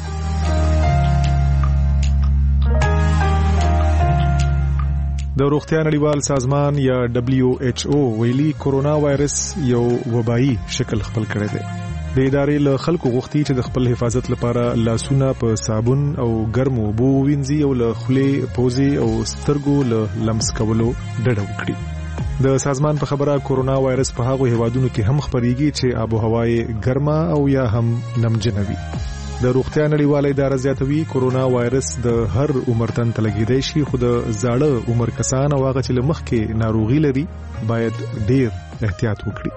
د روغتیا نړیوال سازمان یا دبلیو ایچ او ویلي کورونا وایرس یو وبایي شکل خپل کړی دی. د ادارې له خلکو غوښتي چې د خپل حفاظت لپاره لاسونه په صابون او ګرمو اوبو ووینځي او له خولې پوزې او سترګو له لمس کولو ډډه وکړي. د سازمان په خبره کورونا وایرس په هغو هیوادونو کې هم خپریږي چې آب و هوا یې ګرمه او یا هم نمجنه وي. د روغتیا نړیواله اداره زیاتوي کورونا وایرس د هر عمر تن ته لګیدای شي خو د زاړه عمر کسان او هغه چې له مخکې ناروغي لري باید ډیر احتیاط وکړي.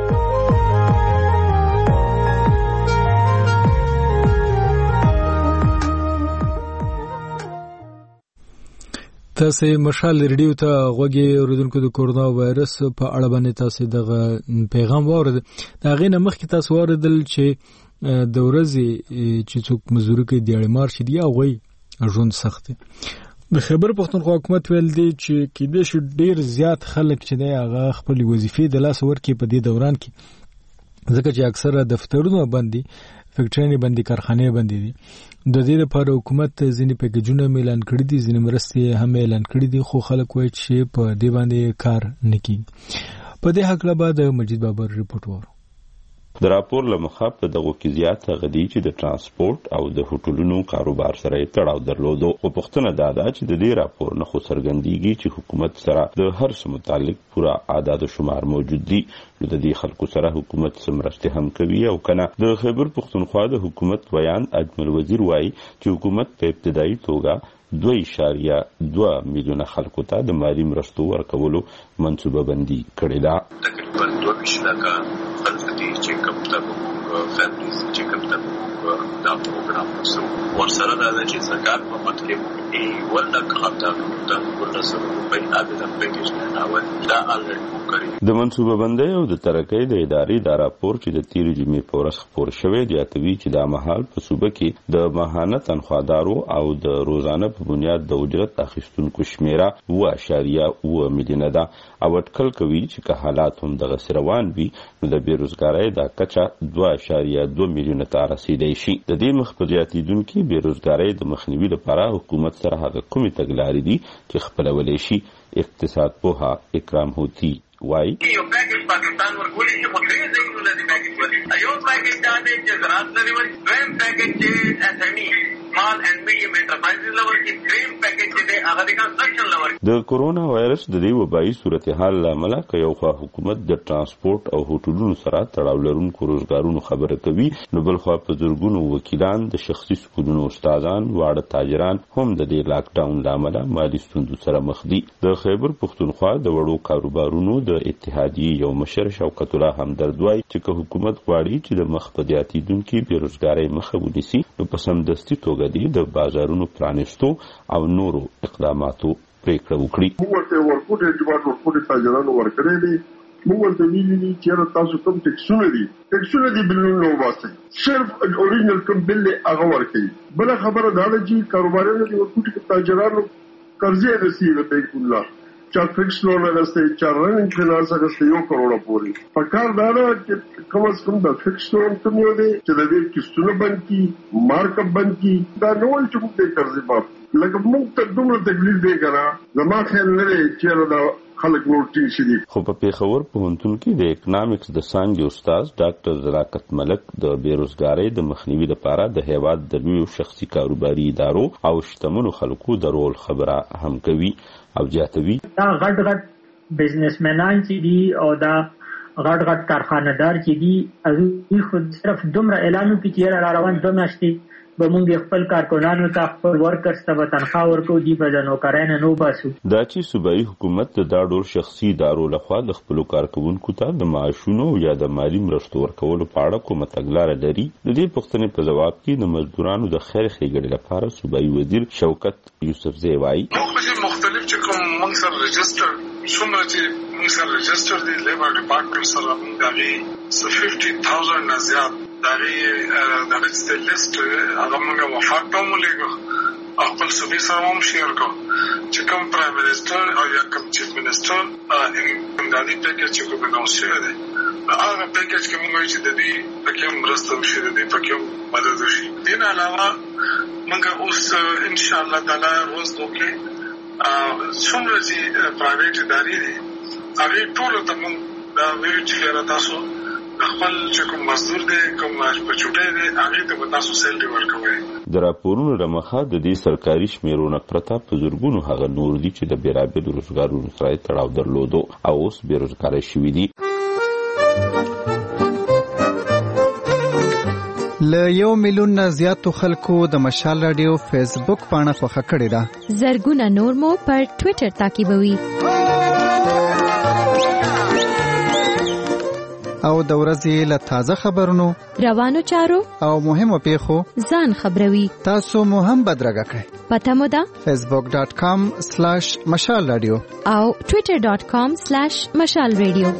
تاسو مشال ریډیو ته غوږی اوریدونکو د کورونا وایرس په اړه باندې تاسو دغه پیغام واورید. دا غینه مخکې تاسو واردل چې د ورځې چې څوک مزدوري کوي د اړمار شي دی او غوي ژوند سخت دی. د خبر پښتونخوا حکومت ویل دی چې کله شي ډیر زیات خلک چې دی هغه خپل وظیفې د لاس ورکې په دې دوران کې ځکه چې اکثره دفترونه بندي فیکټري بندي کارخانه بندي دي. د دې لپاره حکومت ځینې پیکیجونه اعلان کړي دي ځینې مرستې هم اعلان کړي دي خو خلک وایي چې په دې باندې کار نه کوي. په دې حق له بعد مجید بابر ریپورت وره. د راپور له مخه په دغه کې زیات غدي چې د ترانسپورت او د هوټلونو کاروبار سره تړاو درلودو او پښتنه دادا چې د دې راپور نه خو سرګندېږي چې حکومت سره د هر څه متعلق پورا اعداد و شمار موجود دي. نو د دې خلکو سره حکومت سمرسته هم کوي او کنه د خیبر پښتونخوا د حکومت بیان اجمل وزیر وایي چې حکومت په ابتدایي توګه دوه اشاریه دوه میلیونه خلکو ته د مالی مرستو ورکولو منصوبه بندي کړې ده. تقریبا دوه میلیونه خلک دي چې کوم ته فیملیز چې کوم ته دا پروګرام وسو ورسره دا چې سرکار په مت کې ای ولک خاطر د ولر سره په اړه د پیکیج نه اول دا الریډي وکړي. د منصوبه بندۍ او د ترقۍ د ادارې دا راپور چې د تیر جمعې په ورځ خپور شوی دی یاتوي چې دا مهال په صوبه کې د ماهانه تنخوادارو او د روزانه په بنیاد د اجرت اخیستونکو شمیره اوه اعشاریه اوه میلیونه ده او اټکل کوي چې که حالات هم دغسې روان وي نو د بېروزګارۍ دا کچه دوه اعشاریه دوه میلیونه ته رسیدی شي. د دې مخ په زیاتېدونکي بېروزګارۍ د مخنیوي لپاره حکومت سره هغه کومې تګلارې دي چې خپلولی شي. اقتصاد پوها اکرام هوتی وایي یو پیکج پاکستان ورکولی شي خو درې ځایونو نه دي پیکج ورکړي. یو پیکج دا دی چې زراعت نه دي ورکړي، دویم پیکج چې اس ایم ای small and medium enterprises لور کې، دریم پیکج چې دی هغه د کنسټرکشن لور. د کورونا وایرس د دې وبایي صورتحال له امله که یو خوا حکومت د ترانسپورت او هوټلونو سره تړاو لرونکو روزګارونو خبره کوي نو بل خوا په زرګونو وکیلان د شخصي سکولونو استادان واړه تاجران هم د دې لاک ډاون له امله مالي ستونزو سره مخ دي. د خیبر پښتونخوا د وړو کاروبارونو د اتحادیې یو مشر شوکت الله همدرد وایي چې که حکومت غواړي چې د مخ په زیاتېدونکي بېروزګارۍ مخه ونیسي نو په سمدستي توګه دي د بازارونو پرانیستو او نورو اقداماتو پریکړه وکړي. موږ ورته ورکوټ اعتبار ورکوټ تاجرانو ورکړی دی. موږ ورته ویلي دي چې تاسو کوم ټیکسونه دي ټیکسونه دي بلونه نه وباسئ، صرف اوریجنل کوم بل هغه ورکړي. بله خبره دا ده چې کاروبارونه دي ورکوټ تاجرانو قرضې رسېږي بینک الله چا فکس لون اغسطی چا رننگ فینانس اغسطی یو کروڑا پوری. پکار دارا چې کم از کم دا فکس لون کم یو دی چې دا دې کستونه بند کی مارکپ بند کی دا نوال چې موږ دې قرضې باب لکه موږ ته دومره تکلیف دی که نه زما خیال نه دی چې دا خلک نور ټینګ شي. خو په پېښور پوهنتون کې د اکنامکس د څانګې استاد ډاکټر زراکت ملک د بېروزګارۍ د مخنیوي لپاره د هېواد د لویو شخصي کاروباري ادارو او شتمنو خلکو د رول خبره هم کوي او زیاتوي دا غټ غټ بزنسمنان چې دي او دا غټ غټ کارخانه‌دار چې دي هغوی خو صرف دومره اعلان وکړي چې را روان دوه میاشتې به موږ خپل کارکنانو ته خپل ورکرز ته به تنخواه ورکوو دي به د نوکرۍ نه نه وباسو. دا چې صوبایي حکومت د دا ډول شخصي ادارو لخوا د خپلو کارکوونکو ته د معاشونو یا د مالي مرستو ورکولو په اړه کومه تګلاره لري د دې پوښتنې په ځواب کې د مزدورانو د خیر ښېګڼې لپاره صوبایي وزیر شوکت یوسفزی وایي مختلف چې کوم موږ سره رجسټر څومره چې موږ سره رجسټر دي لیبر ډپارټمنټ سره موږ د هغې څه ففټي تھاوزنډ نه زیات د هغې د هغې چې لیست هغه موږ وفاق ته هم ولیږو او خپل صوبې سره هم شیر کړو چې کوم پرایم منسټر او یا کوم چیف منسټر امدادي پیکج چې کوم اناونس شوی دی هغه پیکج کې موږ وایو چې د دې پکې هم مرسته وشي د دې پکې هم مدد وشي. دې نه علاوه موږ اوس انشاءالله تعالی روزدو کې څومره چې پرایویټ ادارې دي هغې ټولو ته موږ دا ویلو چې یاره تاسو خپل چې کوم مزدور دی کوم په چوټۍ دی هغې ته به تاسو سیلري ورکوئ. د راپورونو له مخه د دې سرکاري شمیرونه پرته په زرګونو هغه نور دي چې د بېلابېلو روزګارونو سره یې تړاو درلودو او اوس بېروزګاره شوي دي. له یو میلیون نه زیاتو خلکو د مشال رادیو فیسبوک پاڼه خوښه کړې ده. زرګونه نور مو پر ټویټر تعقیبوي او د ورځې له تازه خبرونو روانو چارو او مهمو پیښو ځان خبروي. تاسو مو هم بدرګه کړئ. پته مو ده فیسبوک ډاټ کام سلاش مشال رادیو او ټویټر ډاټ کام سلاش مشال رادیو.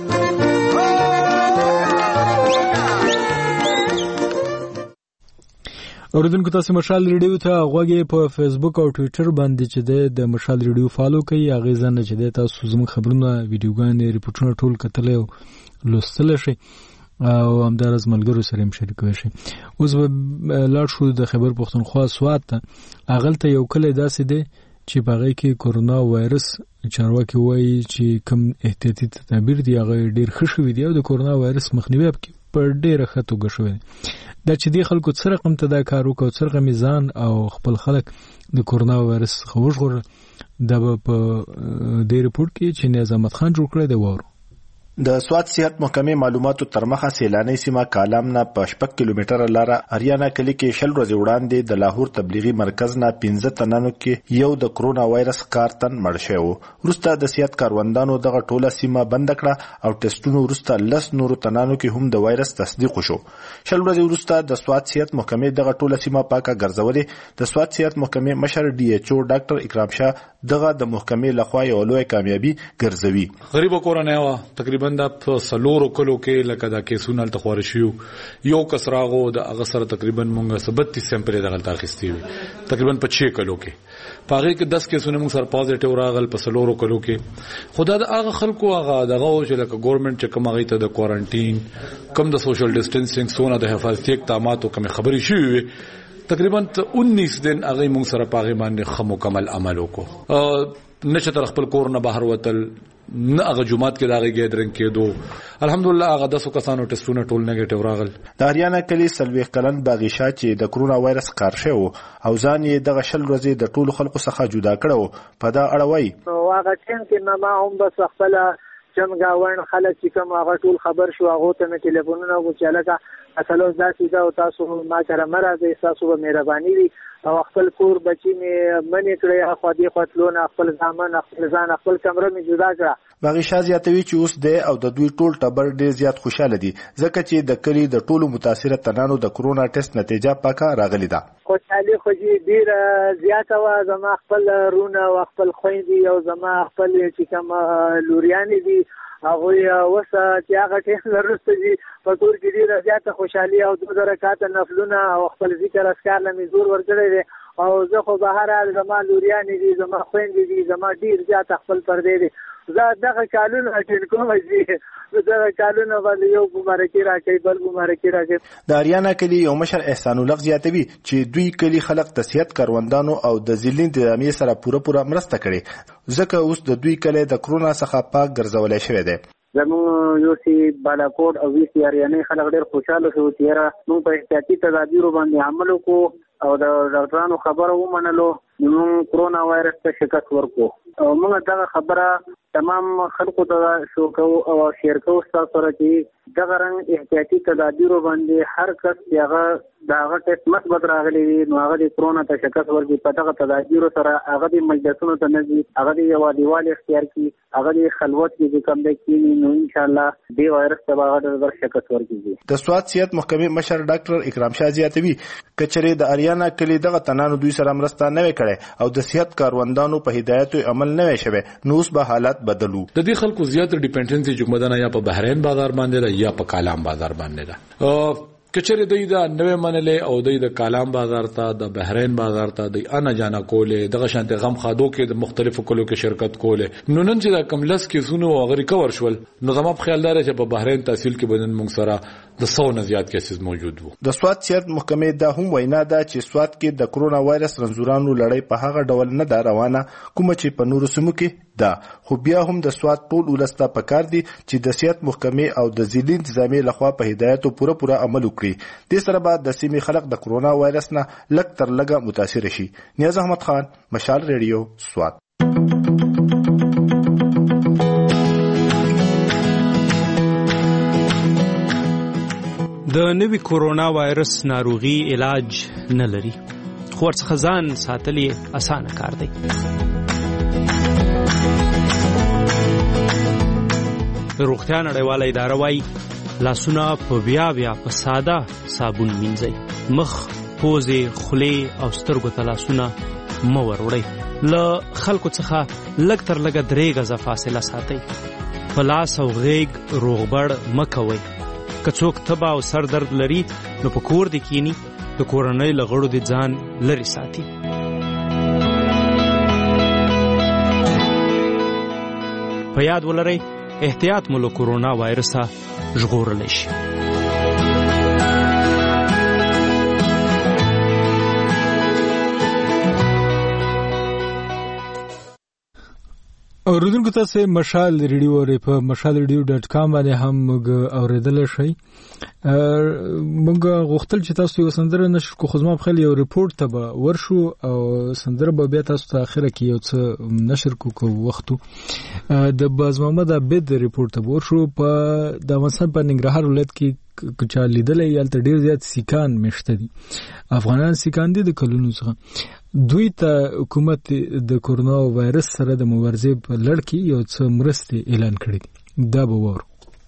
اوریدونکو تاسو مشال ریډیو ته غوږی په فیسبوک او ټویټر باندې چې د مشال ریډیو فالو کوي هغه ځنه چې تاسو زموږ خبرونه ویډیوګانې ریپورتونه ټول کتل او لوستل شي او همدارس ملګرو سره هم شریکوي شي. اوس به لاړ شو د خیبر پښتونخوا سوات ته. هغلته یو کلی داسې دی چې په هغې کې کورونا وایرس چارواکي وایي چې کوم احتیاطي تدابیر دي هغه ډېر ښه شوي دي او د کورونا وایرس مخنیوی په ډېره ښه توګه شوی دی. دا چې دې خلکو څه رقم ته دا کار وکړو څه رقم ځان او خپل خلک د کورونا وایرس څخه وژغورل دا به په دې ریپورټ کې چې نیاز احمد خان جوړ کړی دی واورو. د سواد صحت محکمې معلوماتو تر مخه سیلاني سیمه کالام نه په شپږ کیلومتره لاره اریانا کلی کې شل ورځې وړاندې د لاهور تبلیغي مرکز نه پنځه تنانو کې یو د کرونا وایرس کار تن مړ شوی و. وروسته د صحت کاروندانو دغه ټوله سیمه بند کړه او ټیسټونو وروسته لس نورو تنانو کې هم د وایرس تصدیق شو. شل ورځې وروسته د سواد صحت محکمې دغه ټوله سیمه پاکه ګرځولې. د سواد صحت محکمې مشر ډي ایچ او ډاکټر اکرام شاه دغه د محکمې لخوا یو لوی کامیابی ګرځوي. غریب کورونه وا تقریبا د سلورو کلو کې لکه دا کیسونه تل خور شي یو کسراغو د هغه سره تقریبا مونږه بتیس سیمپل دغه تاخستي وي تقریبا په چھ کلو کې پاره کې دس کیسونه مونږ سره پازیټیو راغل په سلورو کلو کې. خدا د هغه خلکو هغه دغه چې لکه ګورنمنت چې کوم هغه ته د کوارانتین کم د سوشل ډیسټنسینګ سونه د حفاظتي اقداماتو کوم خبري شي تقریبا انیس دن هغه مونږ سره پاغه باندې خمو کمل عمل وکړو. نشه تر خپل کور نه بهر وتل نه هغه جمعات کې داغه ګیدرنګ کېدو الحمدلله هغه داسو کسانو ټیسټونه ټول نیگیټیو راغل. د اریانا کلی سلوي کلن باغیشا چې د کرونا وایرس کار شو او ځان یې دغه شل ورځې د ټولو خلکو څخه جدا کړو. په دا اړه وایي واغه چې نه ما هم بس خپل چمګاون خلک چې کوم هغه ټول خبر شو هغه ته مې ټلیفونونه وکړل اصل اوس دا سیده او تاسو ما سره مرزه تاسو به مهرباني وي او خپل کور بچی مې منې کړې خو دې خپلونه خپل ځامن خپل ځان خپل کمره مې جدا کړه. باغیشا زیاتوي چې اوس د او د دوی ټول ټبر ډیر زیات خوشاله دي ځکه چې د کلی د ټولو متاثره تنانو د کرونا ټیسټ نتیجه پاکه راغلی ده. خوشحالي خو دې ډیر زیاته و زما خپل رونه او خپل خويندې او زما خپل چې کوم لوریانې دي هغه وسه چې هغه ټیم لرسته دي په کور کې ډیره زیاته خوشحالي او د رکعات نفلونه او خپل ذکر اسکار لمې زور ورکړی دی او زه خو بهر حال زما لوریانې دي زما خويندې دي زما ډیر زیاته خپل پردې دي زه دغه کالونه اټین کوم چې دغه کالونه باندې یو مبارکي راکړي بل مبارکي راکړي. د اریانا کلی یو مشر احسان الله زیاتوي چې دوی کلی خلک د صحت کاروندانو او د ځلین انتظامیه سره پوره پوره مرسته کړي ځکه اوس د دوی کلی د کرونا څخه پاک ګرځولای شوی دی. زموږ یو سی بالاکوټ او وی سی اریانا خلک ډېر خوشاله شو چې را موږ په احتیاطي تدابیرو باندې عمل وکړو او د ډاکټرانو خبره ومنلو موږ کرونا وایرس ته شکست ورکړو او موږ دا خبره تمام خلکو ته شو کو او شیر کو تاسو سره چې دغه رنګ احتیاطي تدابیرو باندې هر کس یغه داغه ټیسټ مثبت راغلی نو هغه د کرونا ته شکست ورکړي په دغه تدابیرو سره هغه د مجلسونو ته نږدې هغه د یو دیوال اختیار کی هغه د خلوت کې کوم د کینی نو ان شاء الله د وایرس ته هغه د شکست ورکړي. د سواد صحت محکمې مشر ډاکټر اکرام شاه زیاتوي کچره د اریانا کلی دغه تنانو دوی سره مرسته نه وکړي او د صحت کاروندانو په هدایت عمل نه وشوي نو اوس به حالات بدلو. د دې خلکو زیات ډیپندنسي چې مدنه یا په بحرین بازار باندې ده یا په کالام بازار باندې ده. کچره دوی دا نوې منلې او دوی د کالام بازار ته د بحرین بازار ته د انا جانا کوله دغه شانته غم خادو کې د مختلفو کلو کې شرکت کوله نو نن چې دا کم لس کې سونو او غری کور شول نو زما په خیال دار چې په بحرین تحصیل کې بدن مونږ سره د سو نه زیات کیسز موجود وو. د سواد صحت محکمې دا هم وینا ده چې سواد کې د کرونا وایرس رنځورانو لړۍ په هغه ډول نه ده روانه کوم چې په نورو سیمو کې ده خو بیا هم د سواد ټول ولسته پکار دي چې د صحت محکمې او د ځینې انتظامیه لخوا په هدایتو پوره پوره عمل وکړي. د سره بعد د سیمې خلک د کرونا وایرس نه لږ تر لږه متاثر شي. نیاز احمد خان مشال ریډیو سواد. د نوي کرونا وایرس ناروغي علاج نه لري خو ورڅخه ځان ساتل یې اسانه کار دی. د روغتیا نړیواله اداره وايي لاسونه په بیا بیا په ساده صابون مینځئ. مخ، پوزې، خولې او سترګو ته لاسونه مه وروړئ. له خلکو څخه لږ تر لږه درې غزه فاصله ساتئ. په لاس او غیږ روغبړ مه کوئ. که څوک تبه او سر درد لري نو په کور دې کینی د کورنۍ له غړو دې ځان لرې ساتي. په یاد ولرئ احتیاط مو له کرونا وایرسه ژغورلی شي. اوریدونکو تاسو مشال ریډیو اورئ په مشال ریډیو ډاټ کام باندې هم موږ اوریدل شئ. موږ غوښتل چې تاسو یو سندره نشر کو خو زما په خیال یو ریپورت ته به ورشو او سندره به بیا تاسو ته اخره کې یو څه نشر کو کو وختو د باز محمد عبد ریپورت ته ورشو په د افغانستان په ننګرهار ولایت کې کچا لیدلې یالته ډیر زیات سیکان مشته دي. افغانان سیکان دي د کلونو څخه. دوی ته حکومت د کورونا وایرس سره د مبارزې په لړ کې یو څه مرستې اعلان کړې دي. دا به وورو.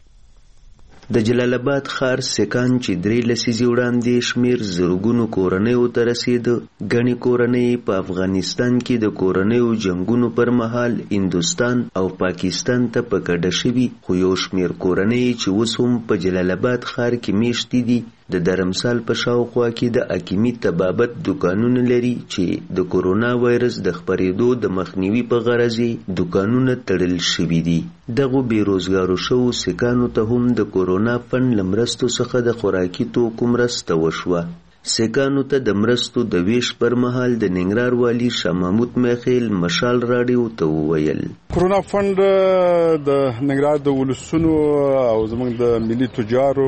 د جلال آباد ښار سکان چې درې لسیزې وړاندې شمیر زرګونو کورنیو ته رسېده. ګڼې کورنۍ په افغانستان کې د کورنیو جنګونو پر مهال هندوستان او پاکستان ته په کډه شوي، خو یو شمیر کورنۍ چې اوس هم په جلال آباد ښار کې میشتې دي د درمسال په شاوخوا کې د حکیمي طبابت دکانونه لري چې د کورونا وایرس د خپرېدو د مخنیوي په غرض دکانونه تړل شوي دي. دغو بیروزګارو شوو سکانو ته هم د کورونا فند له مرستو څخه د خوراکي توکو مرسته وشوه. سکانو ته د مرستو د ویش پر مهال د ننګرهار والي شاه محمود میخیل مشال راډیو ته وویل کورونا فند د ننګرهار د ولسونو او زموږ د ملي تجارو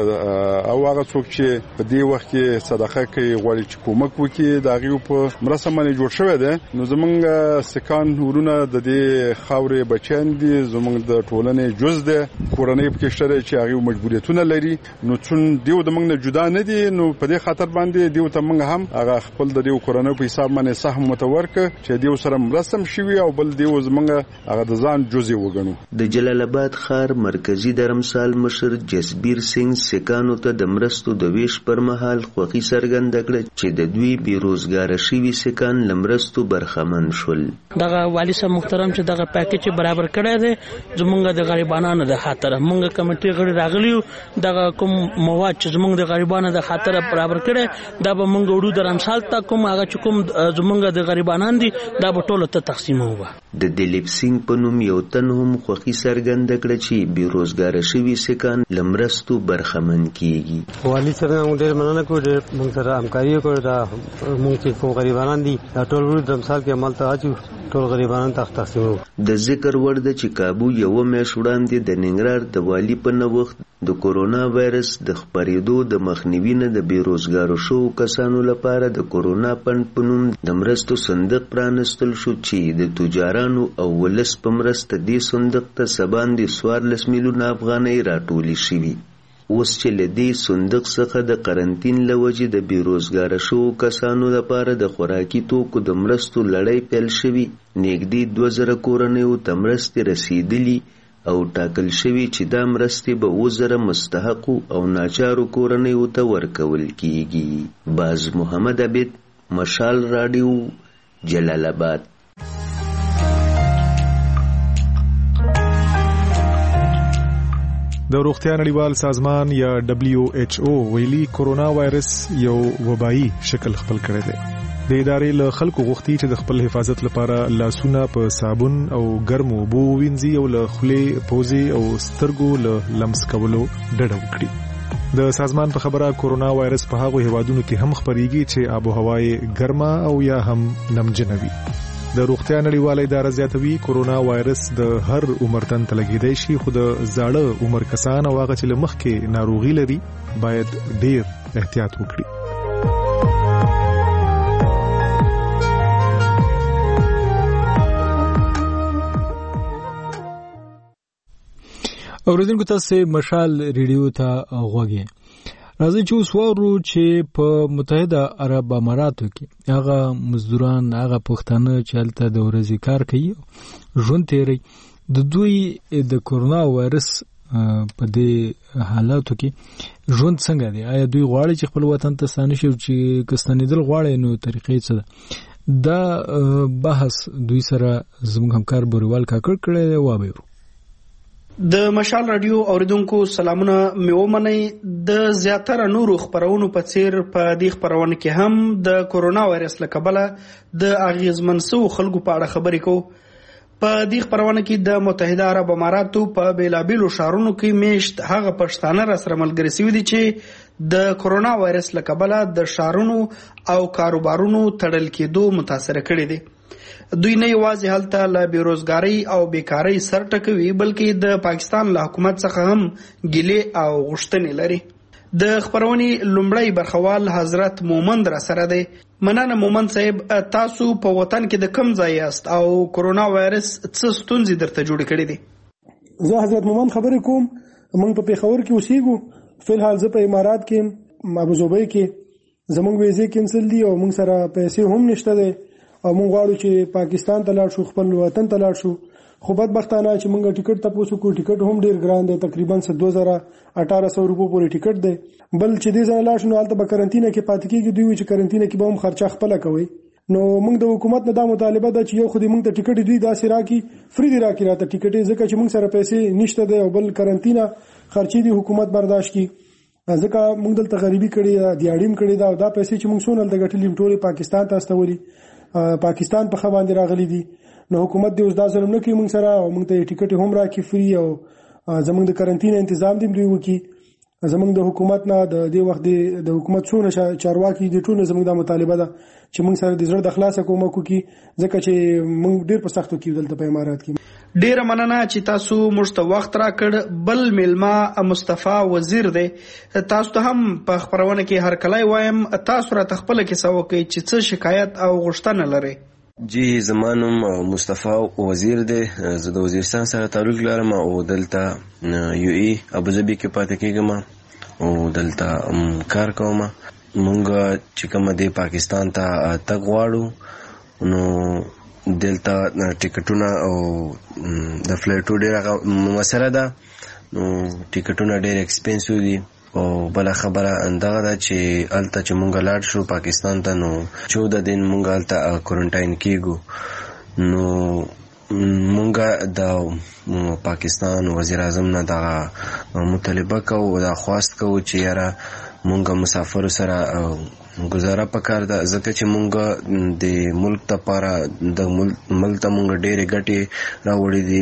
او هغه څوک چې په دې وخت کې صدقه کوي غواړي چې کومک وکړي د هغوی په مرسته باندې جوړ شوی دی. نو زموږ سکان ورونه د دې خاورې بچیان دي، زموږ د ټولنې جز دی، کورنۍ پکې شته چې هغوی مجبوریتونه لري. نو چون دیو د موږ نه جدا نه دي، نو په دې خاطر باندې دیو ته موږ هم هغه خپل د دیو کورنۍ په حساب باندې سهم متورک چې دیو سره مرسته شوي او بل دیو زموږ هغه د ځان جزء وګڼو. د جلال آباد ښار مرکزی درمسال مشر جسبیر سنگ سکانو ته د مرستو د ویش پر مهال خوښي څرګنده کړه چې د دوی بیروزګاره شوي سکان له مرستو برخمن شول. دغه والي صاحب محترم چې دغه پیکیج برابر کړی دی زموږ د غریبانو د خاطر موږ کمیټې غړي راغلیو دغه کوم مواد چې زموږ د غریبانو د خاطر برابر کړی دا به موږ وړو درمسال ته کوم هغه چې کوم زموږ د غریبانان دي دا به ټولو ته تقسیموو. د دلیپ سنگ په نوم یو تن هم خوښي څرګنده کړه چې بیروزګاره شوي سکان له مرستو برخمن کیږي. والي سره موږ ډېر مننه کوو، ډېر موږ سره همکاري وکړه. دا موږ چې کوم غریبانان دي دا ټول وړو درمسال کې عمل ته اچو، ټول غریبانان ته تقسیموو. د ذکر وړ ده چې کابو یوه میاشت وړاندې د ننګرهار د والي په نوښت د کورونا وایرس د خپرېدو د مخنیوي نه د بیروزګارو شوو کسانو لپاره د کورونا فند په نوم د مرستو صندوق پرانستل شو چې د تجارانو او ولس په مرسته دې صندوق ته څه باندې څوارلس میلیونه افغانۍ راټولې شوي. اوس چې له دې صندوق څخه د قرنطین له وجې د بیروزګاره شوو کسانو لپاره د خوراکي توکو د مرستو لړۍ پیل شوي، نږدې دوه زره کورنیو ته مرستې رسېدلي او ټاکل شوي چې دا مرستې به اووه زره مستحقو او ناچارو کورنیو ته ورکول کیږي. باز محمد عبد، مشال راډیو، جلال آباد. د روغتیا نړیوال سازمان یا دبلیو ایچ او ویلي کورونا وایرس یو وبایي شکل خپل کړی دی. د ادارې له خلکو غوښتي چې د خپل حفاظت لپاره لاسونه په صابون او ګرمو اوبو ووینځي او له خولې، پوزې او سترګو له لمس کولو ډډه وکړي. د سازمان په خبره کورونا وایرس په هغو هیوادونو کې هم خپریږي چې آب و هوا یې ګرمه او یا هم نمجنه وي. د روغتیا نړیواله اداره زیاتوي کورونا وایرس د هر عمر تن ته لګیدای شي، خو د زاړه عمر کسان او هغه چې له مخکې ناروغي لري باید ډیر احتیاط وکړي. اوریدونکو تاسو مشال ریډیو ته غوږی راځي چې اوس وورو چې په متحده عرب اماراتو کې هغه مزدوران، هغه پښتانه چې هلته د ورځې کار کوي ژوند تیری، د دوی د کورونا وایرس په دې حالاتو کې ژوند څنګه دی؟ آیا دوی غواړي چې خپل وطن ته ستانه شي؟ چې که ستنېدل غواړي نو طریقې څه ده؟ دا بحث دوی سره زموږ همکار بوریوال کاکړ کړی دی. وابه د مشال رادیو اوریدونکو سلامونه مې ومنئ. د زیاتره نورو خپرونو په څیر په دې خپرونه کې هم د کورونا وایرس له کبله د اغیزمن شوو خلکو په اړه خبرې کوو. په دې خپرونه کې د متحده عرب اماراتو په بیلابیلو ښارونو کې میشت هغه پښتانه را سره ملګري شوي دي چې د کورونا وایرس له کبله د ښارونو او کاروبارونو تړل کېدو متاثره کړي دي. دوی نه یوازې هلته له بیروزګارۍ او بیکارۍ سر ټکوي بلکې د پاکستان له حکومت څخه هم ګیلې او غوښتنې لري. د خبرونې لومړی برخوال حضرت مومند را سره دی. مننه مومند صاحب، تاسو په وطن کې د کوم ځای یاست او کورونا وایرس څه ستونزې درته جوړې کړې دي؟ زه حضرت مومند خبرې کوم. موږ په پیښور کې اوسېږو. فلحال زه په امارات کې ابوظبي کې زموږ ویزې کینسل دي او موږ سره پیسې هم نشته دي او موږ غواړو چې پاکستان ته لاړ شو، خپل وطن ته لاړ شو. خو بدبختانه چې موږ ټیکټ تاسو کو ټیکټ هم ډیر ګران دی، تقریبا دو هزار اٹھارہ سو روپو پورې ټیکټ دی. بل چې دې ځای لاړ شو نو هلته به کرنټینه کې پاتې کېږي. دوی چې کرنټینه کې به هم خرچه خپله کوي. نو موږ د حکومت نه دا مطالبه ده چې یو خو دې موږ ته ټیکټ دوی داسې راکړي، فری دې راکړي راته ټیکټ، ځکه چې موږ سره پیسې نشته دی او بل کرنټینه خرچې دي حکومت برداشت کړي، ځکه موږ دلته غریبي کړې ده، دیاړیم کړې ده او دا پیسې چې موږ څونه دلته ګټلې ټولې پاکستان ته استولي، پاکستان په خوا باندې راغلي دي. نو حکومت دې اوس دا ظلم نه کوي موږ سره او موږ ته ټیکټ هم راکړي فری او زموږ د کرنټینه تنظیم دې دوی وکړي. زموږ د حکومت نه د دې وخت د حکومت څونه چارواکي دي ټول زموږ د مطالبه ده چې موږ سره د زړه د خلاصه کومک وکړي، ځکه چې موږ ډیر په سختو کې دلته په امارات کې. ډیره مننه چې تاسو موږ ته وخت راکړ. بل میلمه مصطفی وزیر دی. تاسو ته هم په خبرونه کې هر کله وایم تاسو را تخپل کې سو کوي چې څه شکایت او غوښتنه لري. جی زمانم مصطفی وزیر دی. زه د وزیرستان سره تعلق لرم او دلته یو ای ابوظبي کې پاتې کېږم او دلته کار کوم. مونږ چې کوم دی پاکستان ته تګ غواړو نو دلته ټیکټونه او د فلایټو ډېره مسله ده، نو ټیکټونه ډېر ایکسپنسیو دي او بل خبره اندغه ده چې الته چې مونږ لاړ شو پاکستان ته نو چودہ دن مونږ الته کوارنټاین کېږو. نو مونږ د پاکستان وزیر اعظم نه دغه مطالبه کوو، دا خواست کوو چې یاره مونږ مسافرو سره گزاره پکار ده، ځکه چې مونږ د ملک لپاره د ملک ته مونږ ډېرې ګټې راوړې دي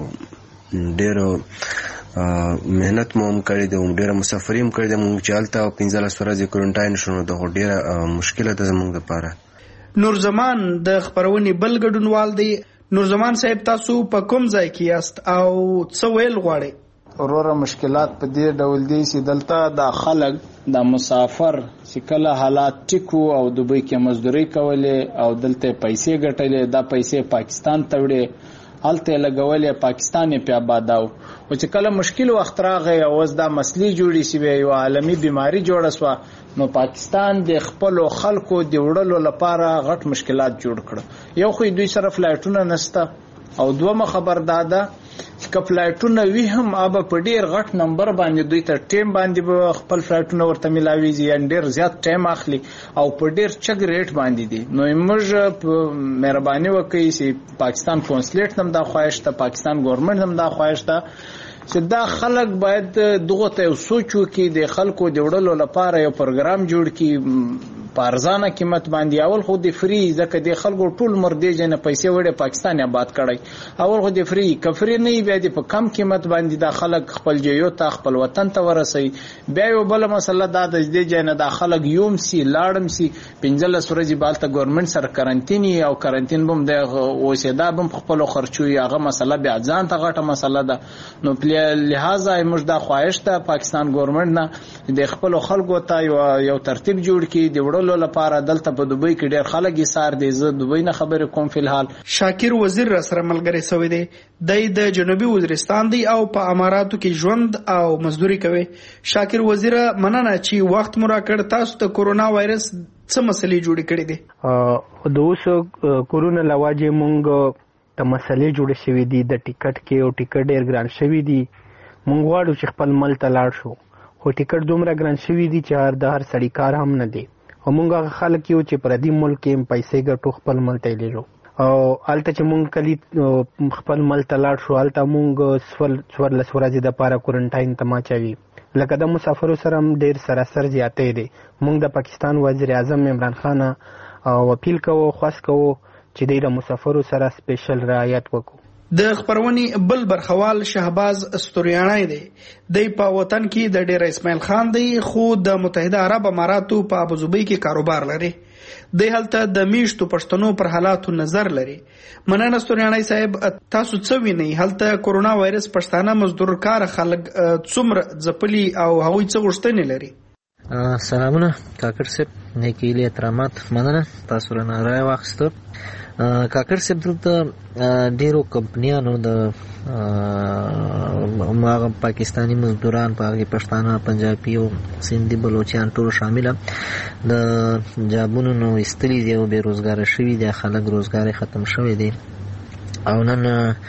او ډېرو مهنت مو هم کړی دی او ډېره مسافري هم کړې ده. مونږ چې هلته پنځلس ورځې کوارنټاین شو نو دغه ډېره مشکله ده زموږ لپاره. نور زمان د خبرونې بل ګډونوال دی. نور زمان صاحب، تاسو په کوم ځای کې یاست او څه ویل غواړئ؟ وروره مشکلات په دې ډول دي چې دلته د خلک د مسافر چې کله حالات ټیکو او دوبۍ کې مزدوري کولې او دلته پیسې ګټلې، دا پیسې پاکستان ته وړې، هلته لګولې، پاکستان یې په آباداو. او چې کله مشکل وخت راغی او اوس دا مسلې جوړې شوې، یو عالمي بیماری جوړه شوه، نو پاکستان د خپلو خلکو د وړلو لپاره غټ مشکلات جوړ کړه. یو خو دوی سره فلایټونه نشته او دومره خبر داده که فلایټونه وي هم اب په ډیر غټ نمبر باندې دوی ته ټیم باندې به خپل فلایټونه ورته ملاويږي، یعنی ډیر زیات ټیم اخلي او په ډیر چګ ریټ باندې دي. نو موږ مهرباني وکړئ چې پاکستان کونسلیټ هم دا خواهش ته، پاکستان ګورنمنت هم دا خواهش ته چې دا خلک باید دغه ته یو سوچ وکړي، د خلکو د وړلو لپاره یو پروګرام جوړ کړي په ارزانه قیمت باندې. اول خو د فری، ځکه د خلکو ټول مردې جن پیسې وړي پاکستان آباد کړي، اول خو د فری کفری نه بیا د په کم قیمت باندې دا خلک خپل جیو ته خپل وطن ته ورسي. بیا یو بل مسله دا د دې جن دا خلک یوم سي لاړم سي پنځلس ورځې بالته ګورنمنت سره کرنټینی او کرنټین بم د اوسېدا بم خپل خرچوي، هغه مسله بیا ځان ته غټه مسله ده. نو لہذا موږ دا خواهش ته پاکستان ګورنمنت نه د خپل خلکو ته یو ترتیب جوړ کړي د وړلو لپاره. دلته په دوبۍ کې ډېر خلک یې سار دي، زه دوبۍ نه خبرې کوم. فلحال شاکر وزیر را سره ملګری سوی دی. د جنوبي وزیرستان دی او په اماراتو کې ژوند او مزدوري کوي. شاکر وزیر، مننه چې وخت مو راکړ. تاسو ته کورونا وایرس څه مسلې جوړې کړې دي؟ د اوس کورونا لواجه مونږ ته مسلې جوړې شوې دي د ټیکټ کې، او ټیکټ ډېر ګران شوي دي. مونږ غواړو چې خپل ملک ته لاړ شو، خو ټیکټ دومره ګران شوي دي چې هر د هر سړي کار هم نه دی. او مونږ هغه خلک یو چې پردي ملک کې پیسې ګټو، خپل ملک ته لیږو. او هلته چې مونږ کلی خپل ملک ته لاړ شو، هلته مونږ څوارلس ورځې دپاره کوارنټاین ته ماچوي. لکه د مسافرو سره هم ډېر سراسر زیاتې دی. مونږ د پاکستان وزیر اعظم عمران خان او اپیل کوو، خواست کوو چې دوی د مسافرو سره سپیشل رعایت وکړو. د خبرونې بل برخوال شهباز استوریانی دی. دی په وطن کې د ډیر اسماعیل خان دی، خو د متحده عرب اماراتو په ابوظبي کې کاروبار لري. د هلته د میشتو پښتنو پر حالاتو نظر لري. مننه ستوريانای صاحب، تاسو څه وینئ هلته کورونا وایرس پښتانه مزدور کار خلک څومره ځپلي او هغوی څه غوښتنې لري؟ سلامونه کاکړ صاحب، نیکی له احترامات، مننه تاسو رانه رای واخیستو. کاکړ صاحب دلته ډیرو کمپنیانو د هغه پاکستانی مزدوران په هغې پښتانه، پنجابي او سندي بلوچیان ټول شامله د جابونو نه ایستلي دي او بېروزګاره شوي دي، خلک روزګار ختم شوی دی او نن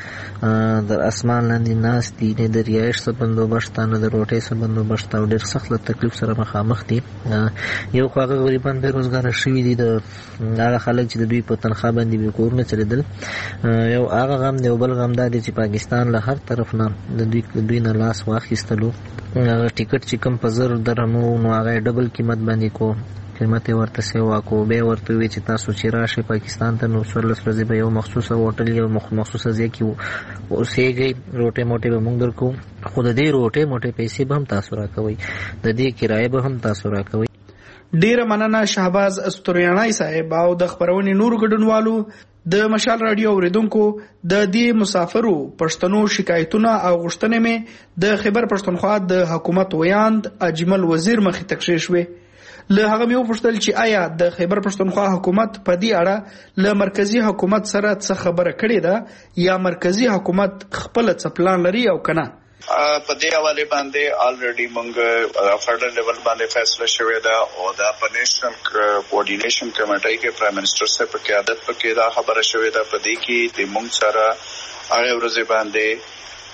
در اسمان لاندې ناست دي، نه د رهایش څه بندوبشت نه د روټۍ څه بندوبشت او ډېر سخت له تکلیف سره مخامخ دي. یو خو هغه غریبان بېروزګاره شوي دي، د هغه خلک چې د دوی په تنخوا باندې بې کورونه چلېدل. یو هغه غم دی او بل غم دا دی چې پاکستان له هر طرف نه د دوی دوی نه لاس واخیستلو. هغه ټیکټ چې کوم په زر درهمو نو هغه یې ډبل قیمت باندې کو، قیمت یې ورته سیوا کو، بیا ورته ووایي چې تاسو چې راشئ پاکستان ته نو څوارلس ورځې به یو مخصوصه هوټل یا مخصوصه ځای کې اوسېږئ، روټۍ موټۍ به موږ درکوو، خو د دې روټۍ موټۍ پیسې به هم تاسو راکوئ، د دې کرایه به هم تاسو راکوئ. ډیره مننه شهباز ستوريانای صاحب او د خبرونې نور ګډونوالو. د مشال رادیو اوریدونکو، د دې مسافرو پښتنو شکایتونه او غوښتنې مې د خیبر پښتونخوا د حکومت ویاند اجمل وزیر مخې ته کښېښوې. له هغه مې وپوښتل چې آیا د خیبر پښتونخوا حکومت په دې اړه له مرکزی حکومت سره څه خبره کړې ده یا مرکزی حکومت خپل څه پلان لري او کنه؟ په دې حواله باندې الریډي موږ فدرل لیول باندې فیصله شوې ده او دا په نېشنل کوارډینیشن کمیټې کې پرایم منسٹر سره په قیادت پکې دا خبره شوې ده. په دې کې د موږ سره هغه ورځ باندې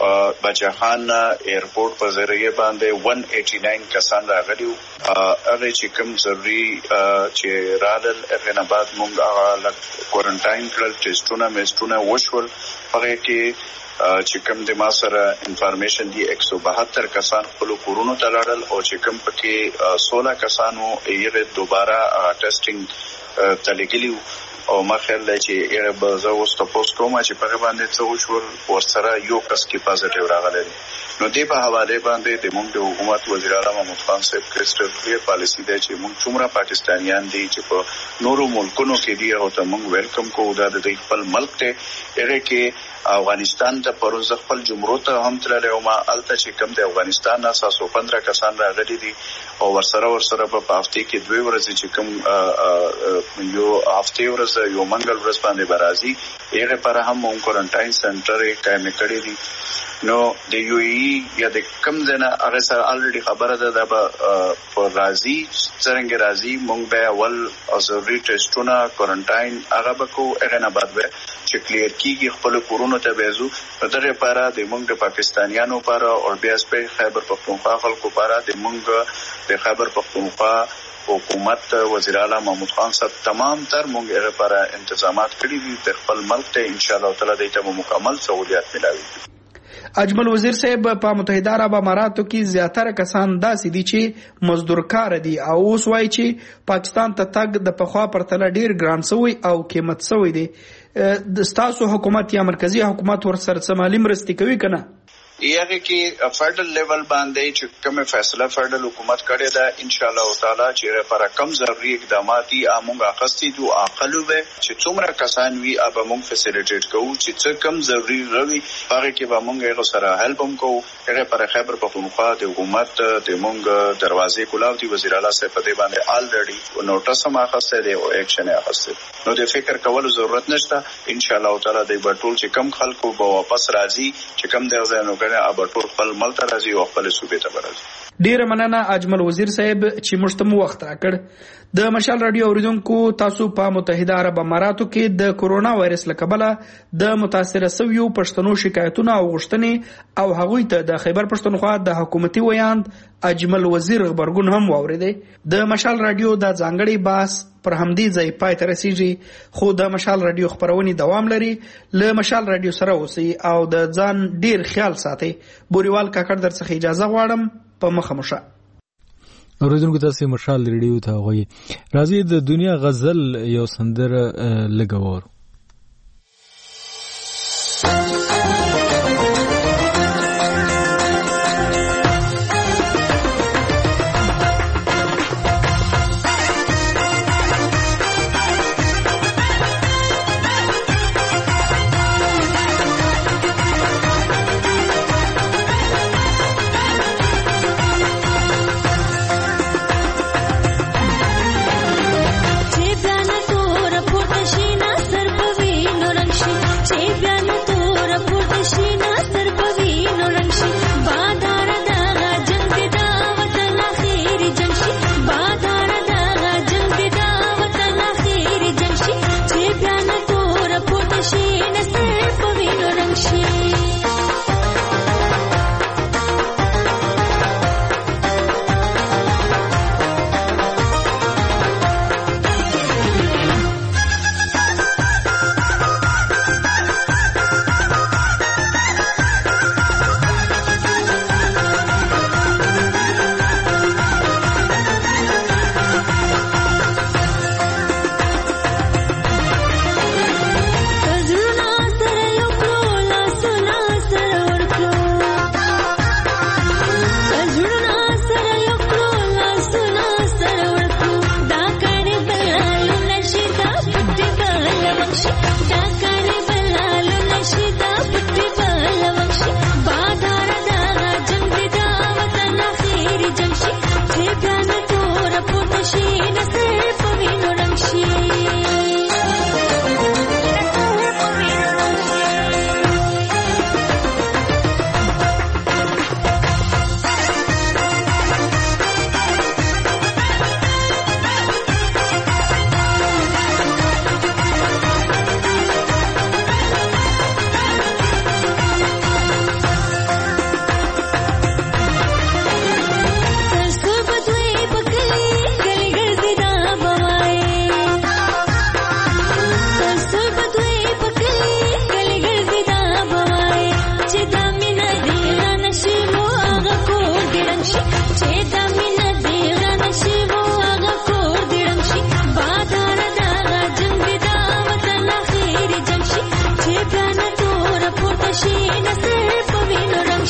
بچخان ایرپورټ په ذریعہ باندې one eighty-nine کسان راغلي او هغه چې کوم ضروري چې رادل افغان آباد مونږ هغه کوارنټاین کړل، ټیسټونه میسټونه وشول. هغه کې چې کوم د ما سره انفارمیشن دی one seventy-two کسان خپل کورونو ته لاړل او چې کوم پکې sixteen کسانو یې دوباره ټیسټینګ تلګلیو او ما خیال دی چې یره به زه اوس تاسو کوم چې په باندې څه وشول ورسره یو کس کې پازیټیو راغلی. نو دې په حواله باندې د موږ د حکومت وزیر اعلی محمود خان صاحب کرسټل کلیر پالیسی دی چې موږ څومره پاکستانیان دي چې په نورو ملکونو کې دي او ته موږ ویلکم کوو. دا د خپل ملک ته هغه کې افغانستان ته پروز خپل جمهور ته هم تللی او ما الته چې کوم د افغانستان نه ساسو پندرہ کسان راغلي دي او ورسره ورسره په هفته کې دوه ورځې چې کوم یو هفته ورځ یو منګل ورځ باندې برازي هغه پر هم موږ کوارنټاین سنټر یې قائم کړی دي. نو د یو ای یا د کم ځنه هغه سره الریډي خبره ده دا په راځي څنګه راځي موږ به اول ضروري ټیسټونه کوارنټاین هغه بکو هغه نه بعد به چې کلیر کیږي خپل کورونو ته بهزو دغه لپاره د موږ د پاکستانیانو لپاره او بیا سپه خیبر پختونخوا خلکو لپاره د موږ د خیبر پختونخوا حکومت وزیر اعلی محمود خان صاحب تمام تر موږ هغه لپاره انتظامات کړی دي د خپل ملک ته ان شاء الله تعالی د ته مکمل سہولیات ملاوي. اجمل وزیر صاحب په متحده عرب اماراتو کې زیاتره کسان داسې دي چې مزدور کار دي او اوس وایي چې پاکستان ته تګ د پخوا پرتله ډیر ګران شوی او قیمت شوی دی. د ستاسو حکومت یا مرکزی حکومت ورسره څه مالي مرستې کوي کنه؟ یغه کې فدرل لیول باندې چې کومه فیصله فدرل حکومت کړې ده ان شاء الله تعالی چې پر کم ضروري اقدامات یې امونګه اخستي دو عقلو به چې څومره کسان وی اب مونږ فیسیلیټیټ کوو چې څه کم ضروري روي هغه کې به مونږ یې سره هیلپ هم کوو. هغه پر خیبر پختونخوا د حکومت د مونږ دروازې کولاو دي وزیر اعلی صاحب په دې باندې الریډي نوټس هم اخسته دی او اکشن اخسته. نو د فکر کولو ضرورت نشته. ان شاء الله تعالی د بټول چې کم خلکو به واپس راځي چې کم دی ځنو ابټور خپل ملک راځي او خپل صوبې ته راځي. ډیره مننه اجمل وزیر صاحب چې موږ ته وخت راکړ. د مشال رادیو اوریدونکو، تاسو په متحده عرب اماراتو کې د کورونا وایرس له کبله د متاثره شویو پښتنو شکایتونه او غوښتنې او هغوی ته د خیبر پښتونخوا د حکومتي ویاند اجمل وزیر خبرګون هم واوریدي. د مشال رادیو د ځانګړي باس پر همدې ځای پای ته رسیږي، خو د مشال رادیو خبرونه دوام لري. له مشال رادیو سره اوسئ او د ځان ډیر خیال ساتئ. بوريوال کاکړ درڅخه اجازه غواړم. په مخه مشه اوریدونکو تاسو مشال ریډیو ته غوي راځي د دنیا غزل یو سندره لګور.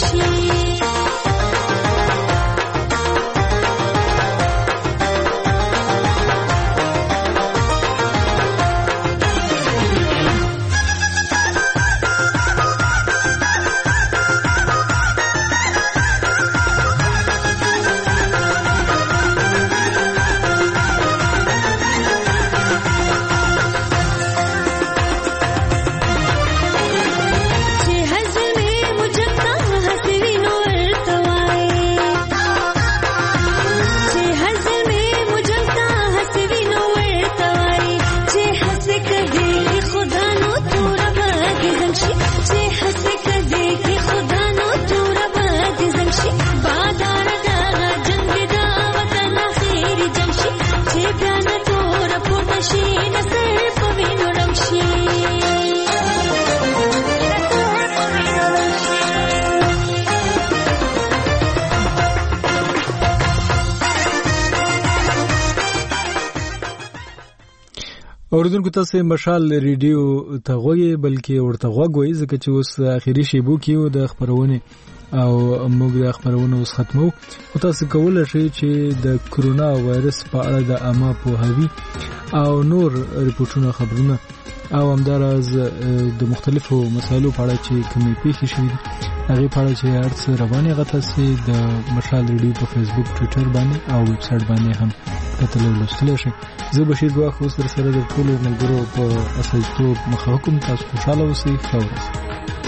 اوریدونکو تاسو مشال ریډیو ته غوږی بلکې ورته غوږی ځکه چې اوس اخیری شیبو کې د خبرونه او موږ د خبرونه اوس ختمو او تاسو کولای شئ چې د کرونا وایرس په اړه د عامه پوهاوی او نور ریپورتونه خبرونه او همدارز د مختلفو مسایلو په اړه چې کومې پیښې شوې هغه په اړه چې هرڅ روانه غته سي د مشال ریډیو په فیسبوک ټوئیټر باندې او ویب سټ باندې هم کتل ولستل شي. زه بشیر ګواخ اوس سره د ټولو ملګرو په اساس ته مخه کوم تاسو خوشاله اوسئ.